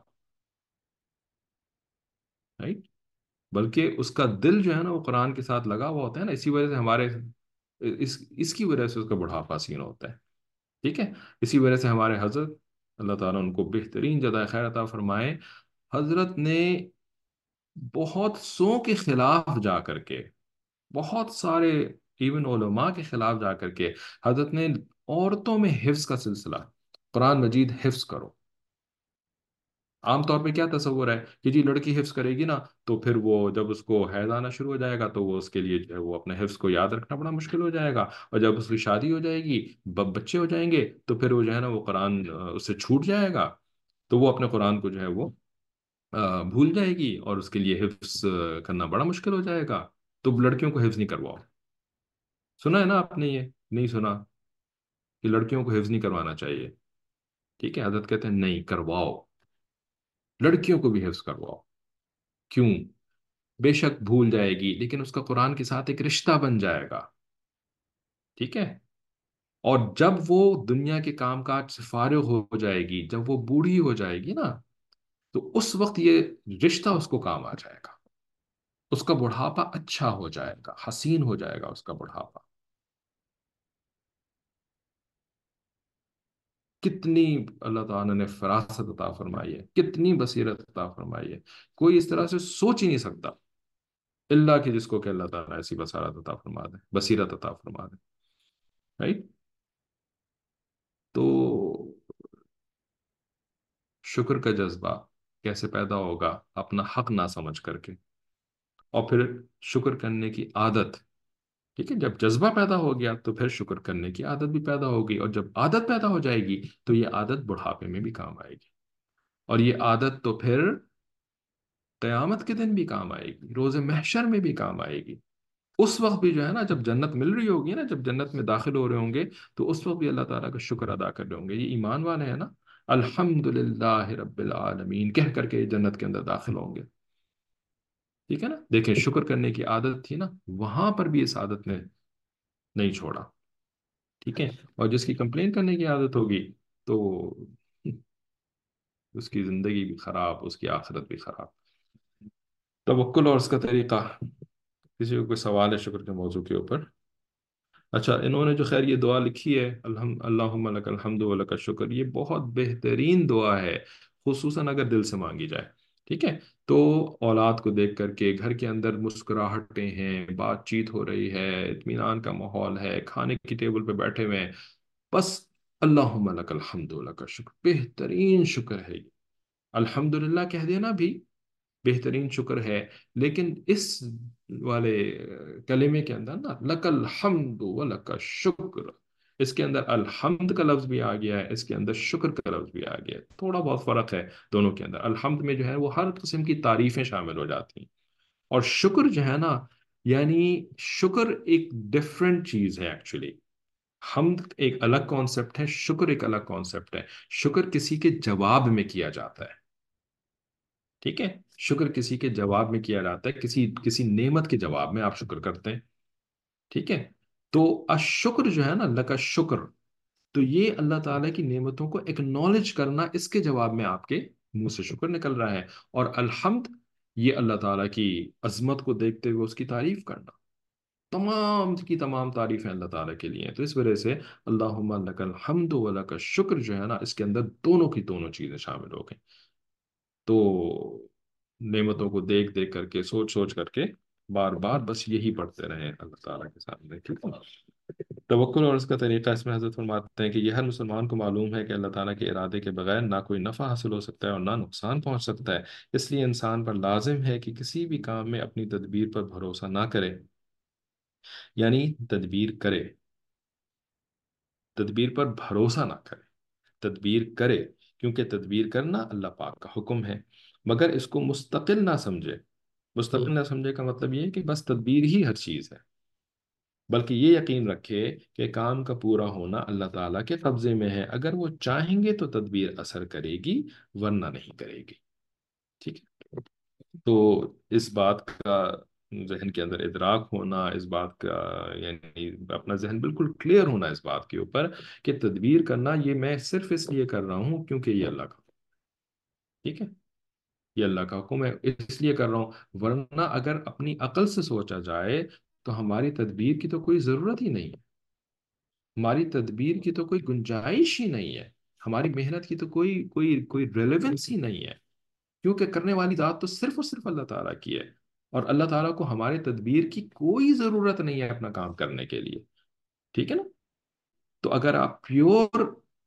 رائٹ. بلکہ اس کا دل جو ہے نا وہ قرآن کے ساتھ لگا ہوا ہوتا ہے نا، اسی وجہ سے ہمارے اس اس کی وجہ سے اس کا بڑھاپا حسین ہوتا ہے. ٹھیک ہے. اسی وجہ سے ہمارے حضرت، اللہ تعالیٰ ان کو بہترین جزائے خیر عطا فرمائے، حضرت نے بہت سو کے خلاف جا کر کے، بہت سارے ایون علماء کے خلاف جا کر کے، حضرت نے عورتوں میں حفظ کا سلسلہ، قرآن مجید حفظ کرو. عام طور پہ کیا تصور ہے کہ جی لڑکی حفظ کرے گی نا، تو پھر وہ جب اس کو حیض آنا شروع ہو جائے گا تو وہ اس کے لیے جو ہے وہ اپنے حفظ کو یاد رکھنا بڑا مشکل ہو جائے گا، اور جب اس کی شادی ہو جائے گی، ب- بچے ہو جائیں گے، تو پھر وہ جو ہے نا وہ قرآن آ، اس سے چھوٹ جائے گا، تو وہ اپنے قرآن کو جو ہے وہ آ، بھول جائے گی، اور اس کے لیے حفظ آ، کرنا بڑا مشکل ہو جائے گا. تو لڑکیوں کو حفظ نہیں کرواؤ. سنا ہے نا آپ نے؟ یہ نہیں سنا کہ لڑکیوں کو حفظ نہیں کروانا چاہیے؟ ٹھیک ہے، حضرت کہتے ہیں نہیں کرواؤ، لڑکیوں کو بھی حفظ کرواؤ. کیوں؟ بے شک بھول جائے گی، لیکن اس کا قرآن کے ساتھ ایک رشتہ بن جائے گا. ٹھیک ہے. اور جب وہ دنیا کے کام کاج سے فارغ ہو جائے گی، جب وہ بوڑھی ہو جائے گی نا، تو اس وقت یہ رشتہ اس کو کام آ جائے گا. اس کا بڑھاپا اچھا ہو جائے گا، حسین ہو جائے گا اس کا بڑھاپا. کتنی اللہ تعالیٰ نے فراست عطا فرمائی ہے، کتنی بصیرت عطا فرمائی ہے، کوئی اس طرح سے سوچ ہی نہیں سکتا، اللہ کہ جس کو کہ اللہ تعالیٰ ایسی بصارت عطا فرما دے، بصیرت عطا فرما دے. رائٹ. تو شکر کا جذبہ کیسے پیدا ہوگا؟ اپنا حق نہ سمجھ کر کے، اور پھر شکر کرنے کی عادت. ٹھیک ہے، جب جذبہ پیدا ہو گیا تو پھر شکر کرنے کی عادت بھی پیدا ہوگی، اور جب عادت پیدا ہو جائے گی تو یہ عادت بڑھاپے میں بھی کام آئے گی، اور یہ عادت تو پھر قیامت کے دن بھی کام آئے گی، روز محشر میں بھی کام آئے گی. اس وقت بھی جو ہے نا، جب جنت مل رہی ہوگی نا، جب جنت میں داخل ہو رہے ہوں گے، تو اس وقت بھی اللہ تعالیٰ کا شکر ادا کر رہے ہوں گے. یہ ایمان والے ہیں نا، الحمد للہ رب العالمین کہہ کر کے جنت کے اندر داخل ہوں گے. ٹھیک ہے نا. دیکھیں، شکر کرنے کی عادت تھی نا، وہاں پر بھی اس عادت نے نہیں چھوڑا. ٹھیک ہے. اور جس کی کمپلین کرنے کی عادت ہوگی، تو اس کی زندگی بھی خراب، اس کی آخرت بھی خراب. توکل اور اس کا طریقہ. کسی کو کوئی سوال ہے شکر کے موضوع کے اوپر؟ اچھا، انہوں نے جو خیر یہ دعا لکھی ہے، الحم اللہم لک الحمد و لک الشکر، یہ بہت بہترین دعا ہے، خصوصاً اگر دل سے مانگی جائے. ٹھیک ہے. تو اولاد کو دیکھ کر کے، گھر کے اندر مسکراہٹیں ہیں، بات چیت ہو رہی ہے، اطمینان کا ماحول ہے، کھانے کی ٹیبل پہ بیٹھے ہوئے ہیں، بس اللہم لک الحمد و لک الشکر، بہترین شکر ہے یہ. الحمدللہ کہہ دینا بھی بہترین شکر ہے. لیکن اس والے کلمے کے اندر نا، لک الحمد و لک الشکر، اس کے اندر الحمد کا لفظ بھی آ گیا ہے، اس کے اندر شکر کا لفظ بھی آ گیا ہے. تھوڑا بہت فرق ہے دونوں کے اندر. الحمد میں جو ہے وہ ہر قسم کی تعریفیں شامل ہو جاتی ہیں، اور شکر جو ہے نا، یعنی شکر ایک ڈفرینٹ چیز ہے ایکچولی. حمد ایک الگ کانسیپٹ ہے، شکر ایک الگ کانسیپٹ ہے. شکر کسی کے جواب میں کیا جاتا ہے. ٹھیک ہے. شکر کسی کے جواب میں کیا جاتا ہے، کسی کسی نعمت کے جواب میں آپ شکر کرتے ہیں. ٹھیک ہے. تو الشکر جو ہے نا، لکا شکر، تو یہ اللہ تعالیٰ کی نعمتوں کو ایکنالج کرنا، اس کے جواب میں آپ کے منہ سے شکر نکل رہا ہے. اور الحمد، یہ اللہ تعالیٰ کی عظمت کو دیکھتے ہوئے اس کی تعریف کرنا. تمام کی تمام تعریفیں اللہ تعالیٰ کے لیے ہیں. تو اس وجہ سے اللہم لک الحمد و لک الشکر جو ہے نا، اس کے اندر دونوں کی دونوں چیزیں شامل ہو گئی. تو نعمتوں کو دیکھ دیکھ کر کے، سوچ سوچ کر کے، بار بار بس یہی پڑھتے رہیں اللہ تعالیٰ کے سامنے. ٹھیک ہے. توکل اور اس کا طریقہ، اس میں حضرت فرماتے ہیں کہ یہ ہر مسلمان کو معلوم ہے کہ اللہ تعالیٰ کے ارادے کے بغیر نہ کوئی نفع حاصل ہو سکتا ہے اور نہ نقصان پہنچ سکتا ہے. اس لیے انسان پر لازم ہے کہ کسی بھی کام میں اپنی تدبیر پر بھروسہ نہ کرے. یعنی تدبیر کرے، تدبیر پر بھروسہ نہ کرے، تدبیر کرے. کیونکہ تدبیر کرنا اللہ پاک کا حکم ہے، مگر اس کو مستقل نہ سمجھے. مستقل نہ سمجھے کا مطلب یہ ہے کہ بس تدبیر ہی ہر چیز ہے، بلکہ یہ یقین رکھے کہ کام کا پورا ہونا اللہ تعالیٰ کے قبضے میں ہے. اگر وہ چاہیں گے تو تدبیر اثر کرے گی، ورنہ نہیں کرے گی. ٹھیک ہے. تو اس بات کا ذہن کے اندر ادراک ہونا، اس بات کا یعنی اپنا ذہن بالکل کلیئر ہونا اس بات کے اوپر کہ تدبیر کرنا یہ میں صرف اس لیے کر رہا ہوں کیونکہ یہ اللہ کا. ٹھیک ہے. یہ اللہ کا حکم ہے اس لیے کر رہا ہوں. ورنہ اگر اپنی عقل سے سوچا جائے تو ہماری تدبیر کی تو کوئی ضرورت ہی نہیں ہے. ہماری تدبیر کی تو کوئی گنجائش ہی نہیں ہے. ہماری محنت کی تو کوئی کوئی کوئی ریلیونس ہی نہیں ہے. کیونکہ کرنے والی ذات تو صرف اور صرف اللہ تعالیٰ کی ہے، اور اللہ تعالیٰ کو ہمارے تدبیر کی کوئی ضرورت نہیں ہے اپنا کام کرنے کے لیے. ٹھیک ہے نا. تو اگر آپ پیور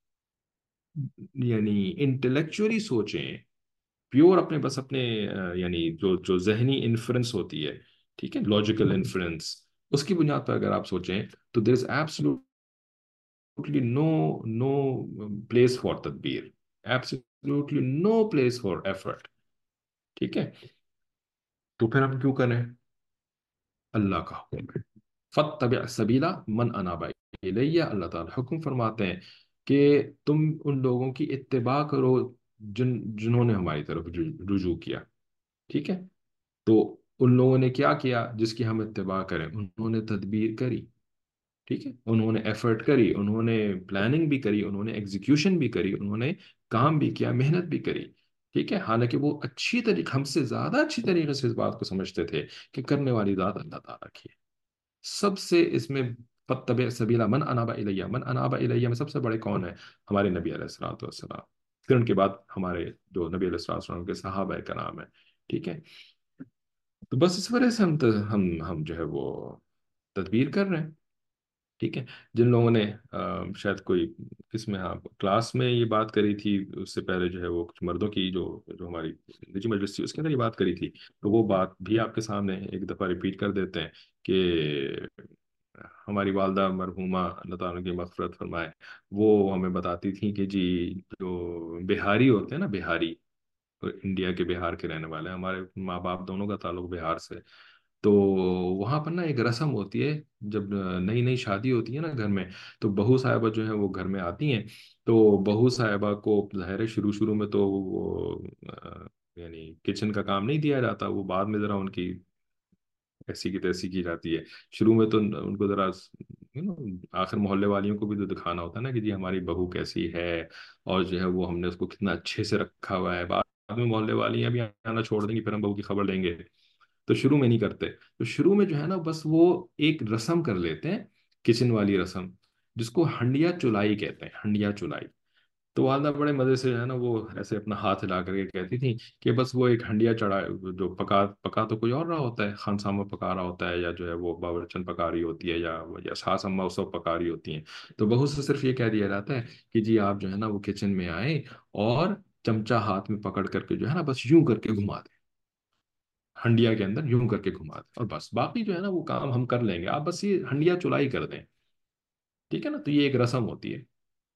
یعنی انٹلیکچولی سوچیں، پیور اپنے بس اپنے آ، یعنی جو جو ذہنی انفرنس ہوتی ہے، ٹھیک ہے، لاجیکل انفرنس، اس کی بنیاد پر اگر آپ سوچیں تو there is absolutely no no place for تدبیر، absolutely no place for effort. ٹھیک ہے. تو پھر ہم کیوں کریں؟ اللہ کا حکم ہے. فَاتَّبِعْ سَبِيلَ مَنْ أَنَابَ إِلَيَّ. اللہ تعالیٰ حکم فرماتے ہیں کہ تم ان لوگوں کی اتباع کرو جن جنہوں نے ہماری طرف رجوع رجوع کیا. ٹھیک ہے. تو ان لوگوں نے کیا کیا جس کی ہم اتباع کریں؟ انہوں نے تدبیر کری. ٹھیک ہے. انہوں نے ایفرٹ کری، انہوں نے پلاننگ بھی کری، انہوں نے ایگزیکیوشن بھی کری، انہوں نے کام بھی کیا، محنت بھی کری. ٹھیک ہے. حالانکہ وہ اچھی طریقے، ہم سے زیادہ اچھی طریقے سے اس بات کو سمجھتے تھے کہ کرنے والی ذات اللہ تعالیٰ کی ہے. سب سے اس میں فَاتَّبِعْ سَبِيلَ مَنْ أَنَابَ إِلَيَّ، من انابا الیہ میں سب سے بڑے کون ہیں؟ ہمارے نبی علیہ الصلوۃ والسلام. پھر ان کے بعد ہمارے جو نبی علیہ الصلوۃ والسلام کے صحابہ کرام ہیں. ٹھیک ہے. تو بس اس وجہ سے ہم ہم ہم جو ہے وہ تدبیر کر رہے ہیں. ٹھیک ہے. جن لوگوں نے آ، شاید کوئی کس میں، ہاں کلاس میں یہ بات کری تھی، اس سے پہلے جو ہے وہ کچھ مردوں کی جو جو ہماری نجی مجلس تھی اس کے اندر یہ بات کری تھی، تو وہ بات بھی آپ کے سامنے ایک دفعہ ریپیٹ کر دیتے ہیں کہ ہماری والدہ مرحومہ اللہ تعالیٰ کی مغفرت فرمائے، وہ ہمیں بتاتی تھیں کہ جی جو بہاری ہوتے ہیں نا، بہاری، انڈیا کے بہار کے رہنے والے ہیں، ہمارے ماں باپ دونوں کا تعلق بہار سے. تو وہاں پر نا ایک رسم ہوتی ہے، جب نئی نئی شادی ہوتی ہے نا گھر میں، تو بہو صاحبہ جو ہے وہ گھر میں آتی ہیں. تو بہو صاحبہ کو ظاہر ہے شروع شروع میں تو وہ آ، یعنی کچن کا کام نہیں دیا جاتا، وہ بعد میں ذرا ان کی ایسی کی تیسی کی جاتی ہے. شروع میں تو ان ان کو ذرا you know، آخر محلے والیوں کو بھی تو دکھانا ہوتا ہے نا کہ جی ہماری بہو کیسی ہے، اور جو ہے وہ ہم نے اس کو کتنا اچھے سے رکھا ہوا ہے. بعد میں محلے والیاں بھی آنا چھوڑ دیں گی، پھر ہم بہو کی خبر لیں گے. تو شروع میں نہیں کرتے. تو شروع میں جو ہے نا بس وہ ایک رسم کر لیتے ہیں، کچن والی رسم، جس کو ہنڈیا چلائی کہتے ہیں، ہنڈیا چلائی. تو والدہ بڑے مزے سے جو ہے نا وہ ایسے اپنا ہاتھ ہلا کر کے کہتی تھی کہ بس وہ ایک ہنڈیا چڑھا، جو پکا پکا تو کوئی اور رہا ہوتا ہے، خان سامہ پکا رہا ہوتا ہے، یا جو ہے وہ باورچن پکا رہی ہوتی ہے، یا یا ساس اماں اس وقت پکا رہی ہوتی ہیں. تو بہو سے صرف یہ کہہ دیا جاتا ہے کہ جی آپ جو ہے نا وہ کچن میں آئیں اور چمچہ ہاتھ میں پکڑ کر کے جو ہے نا بس یوں کر کے گھما دیں، ہنڈیا کے اندر یوں کر کے گھما دیں، اور بس باقی جو ہے نا وہ کام ہم کر لیں گے، آپ بس یہ ہنڈیا چلائی کر دیں. ٹھیک ہے نا. تو یہ ایک رسم ہوتی ہے.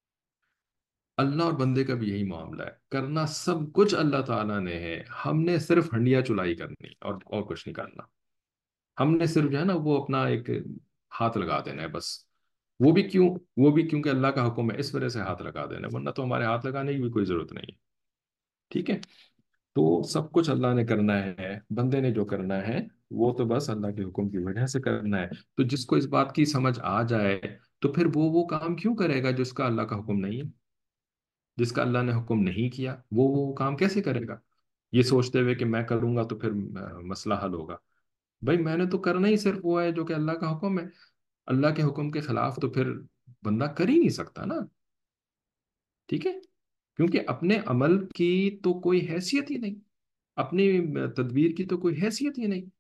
اللہ اور بندے کا بھی یہی معاملہ ہے، کرنا سب کچھ اللہ تعالیٰ نے ہے، ہم نے صرف ہنڈیا چلائی کرنی اور اور کچھ نہیں کرنا. ہم نے صرف جو ہے نا وہ اپنا ایک ہاتھ لگا دینا ہے بس. وہ بھی کیوں؟ وہ بھی کیونکہ اللہ کا حکم ہے اس وجہ سے ہاتھ لگا دینا ہے، ورنہ تو ہمارے ہاتھ لگانے کی بھی کوئی ضرورت نہیں ہے. ٹھیک ہے. تو سب کچھ اللہ نے کرنا ہے، بندے نے جو کرنا ہے وہ تو بس اللہ کے حکم کی وجہ سے کرنا ہے. تو جس کو اس بات کی سمجھ آ جائے تو پھر وہ وہ کام کیوں کرے گا جس کا اللہ کا حکم نہیں ہے؟ جس کا اللہ نے حکم نہیں کیا وہ وہ کام کیسے کرے گا، یہ سوچتے ہوئے کہ میں کروں گا تو پھر آ، مسئلہ حل ہوگا. بھائی میں نے تو کرنا ہی صرف وہ ہے جو کہ اللہ کا حکم ہے، اللہ کے حکم کے خلاف تو پھر بندہ کر ہی نہیں سکتا نا، ٹھیک ہے؟ کیونکہ اپنے عمل کی تو کوئی حیثیت ہی نہیں، اپنی تدبیر کی تو کوئی حیثیت ہی نہیں،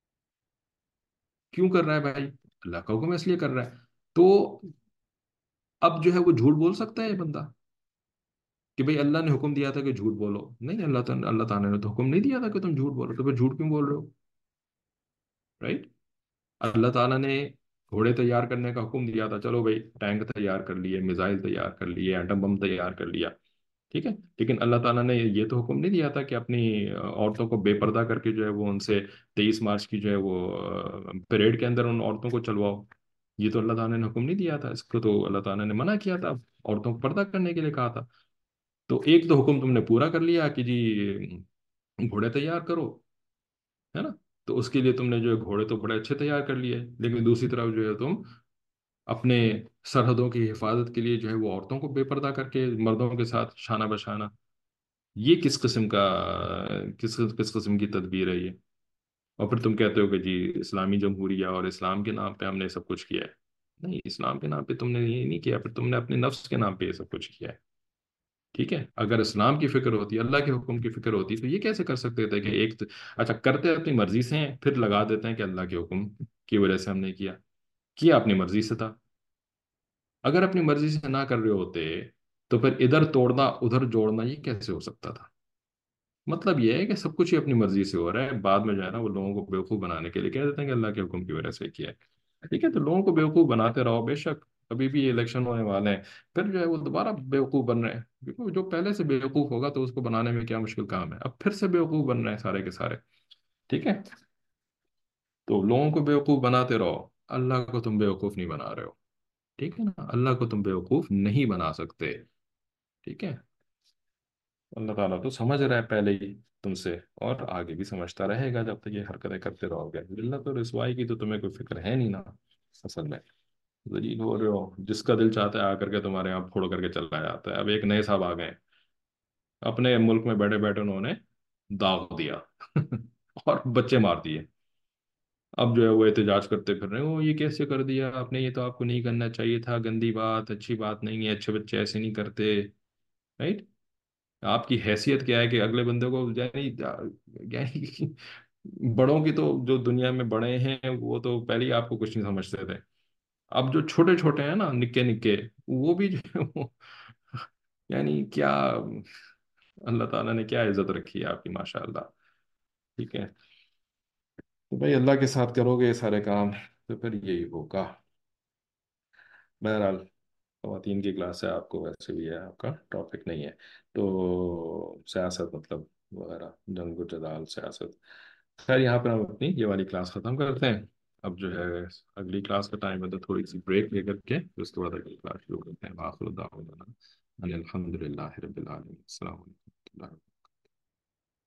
کیوں کر رہا ہے بھائی؟ اللہ کا حکم ہے اس لیے کر رہا ہے، تو اب جو ہے وہ جھوٹ بول سکتا ہے یہ بندہ کہ بھئی اللہ نے حکم دیا تھا کہ جھوٹ بولو؟ نہیں، اللہ تعالیٰ اللہ تعالیٰ نے تو حکم نہیں دیا تھا کہ تم جھوٹ بولو، تو پھر جھوٹ کیوں بول رہے ہو؟ رائٹ؟ اللہ تعالیٰ نے گھوڑے تیار کرنے کا حکم دیا تھا، چلو بھائی ٹینک تیار کر لیے، میزائل تیار کر لیے، ایٹم بم تیار کر لیا، ٹھیک ہے؟ لیکن اللہ تعالیٰ نے یہ تو حکم نہیں دیا تھا کہ اپنی عورتوں کو بے پردہ کر کے جو ہے وہ ان سے تیئیس مارچ کی جو ہے وہ پریڈ کے اندر ان عورتوں کو چلواؤ، یہ تو اللہ تعالیٰ نے حکم نہیں دیا تھا، اس کو تو اللہ تعالیٰ نے منع کیا تھا، عورتوں کو پردہ کرنے کے لیے کہا تھا۔ تو ایک تو حکم تم نے پورا کر لیا کہ جی گھوڑے تیار کرو، ہے نا؟ تو اس کے لیے تم نے جو ہے گھوڑے تو بڑے اچھے تیار کر لیے، لیکن دوسری طرف جو ہے تم اپنے سرحدوں کی حفاظت کے لیے جو ہے وہ عورتوں کو بے پردہ کر کے مردوں کے ساتھ شانہ بشانہ، یہ کس قسم کا کس کس قسم کی تدبیر ہے یہ؟ اور پھر تم کہتے ہو کہ جی اسلامی جمہوریہ اور اسلام کے نام پہ ہم نے سب کچھ کیا ہے۔ نہیں، اسلام کے نام پہ تم نے یہ نہیں کیا، پھر تم نے اپنے نفس کے نام پہ یہ سب کچھ کیا ہے، ٹھیک ہے؟ اگر اسلام کی فکر ہوتی، اللہ کے حکم کی فکر ہوتی، تو یہ کیسے کر سکتے تھے کہ ایک تو- اچھا کرتے اپنی مرضی سے ہیں، پھر لگا دیتے ہیں کہ اللہ کے حکم کی وجہ سے ہم نے کیا، کیا اپنی مرضی سے تھا۔ اگر اپنی مرضی سے نہ کر رہے ہوتے تو پھر ادھر توڑنا ادھر جوڑنا یہ کیسے ہو سکتا تھا؟ مطلب یہ ہے کہ سب کچھ ہی اپنی مرضی سے ہو رہا ہے، بعد میں جو ہے نا وہ لوگوں کو بیوقوف بنانے کے لیے کہہ دیتے ہیں کہ اللہ کے حکم کی وجہ سے کیا ہے، ٹھیک ہے؟ تو لوگوں کو بیوقوف بناتے رہو، بے شک ابھی بھی الیکشن ہونے والے ہیں، پھر جو ہے وہ دوبارہ بیوقوف بن رہے ہیں، کیونکہ جو پہلے سے بیوقوف ہوگا تو اس کو بنانے میں کیا مشکل کام ہے، اب پھر سے بیوقوف بن رہے ہیں سارے کے سارے، ٹھیک ہے؟ تو لوگوں کو بیوقوف بناتے رہو، اللہ کو تم بیوقوف نہیں بنا رہے ہو، ٹھیک ہے نا؟ اللہ کو تم بیوقوف نہیں بنا سکتے، ٹھیک ہے؟ اللہ تعالیٰ تو سمجھ رہا ہے پہلے ہی تم سے، اور آگے بھی سمجھتا رہے گا جب تک یہ حرکتیں کرتے رہو گے، اللہ تو رسوائی کی تو تمہیں کوئی فکر ہے نہیں نا، اصل میں ذلیل ہو رہے ہو، جس کا دل چاہتا ہے آ کر کے تمہارے یہاں پھوڑ کر کے چلا جاتا ہے۔ اب ایک نئے صاحب آ گئے ہیں، اپنے ملک میں بیٹھے بیٹھے انہوں نے داغ دیا اور بچے مار دیے، اب جو ہے وہ احتجاج کرتے پھر رہے ہیں، وہ یہ کیسے کر دیا آپ نے، یہ تو آپ کو نہیں کرنا چاہیے تھا، گندی بات، اچھی بات نہیں ہے، اچھے بچے ایسے نہیں کرتے، رائٹ؟ آپ کی حیثیت کیا ہے کہ اگلے بندے کو یعنی یعنی بڑوں کی تو جو دنیا میں بڑے ہیں وہ تو پہلے ہی آپ کو کچھ نہیں سمجھتے تھے، اب جو چھوٹے چھوٹے ہیں نا نکے نکے، وہ بھی جو ہے وہ یعنی کیا، اللہ تعالیٰ نے کیا عزت رکھی ہے آپ کی، ماشاء اللہ، ٹھیک ہے؟ تو بھائی اللہ کے ساتھ کرو گے یہ سارے کام تو پھر یہی ہوگا۔ بہرحال خواتین کی کلاس ہے، آپ کو ویسے بھی ہے، آپ کا ٹاپک نہیں ہے، تو سیاست مطلب وغیرہ، جنگ و جدال، سیاست، خیر یہاں پہ ہم اپنی یہ والی کلاس ختم کرتے ہیں، اب جو ہے اگلی کلاس کا ٹائم ہے تو تھوڑی سی بریک لے کر کے پھر اس کے بعد اگلی کلاس شروع کرتے ہیں، وآخر دعوانا ان الحمد للہ رب العالمین، السلام علیکم۔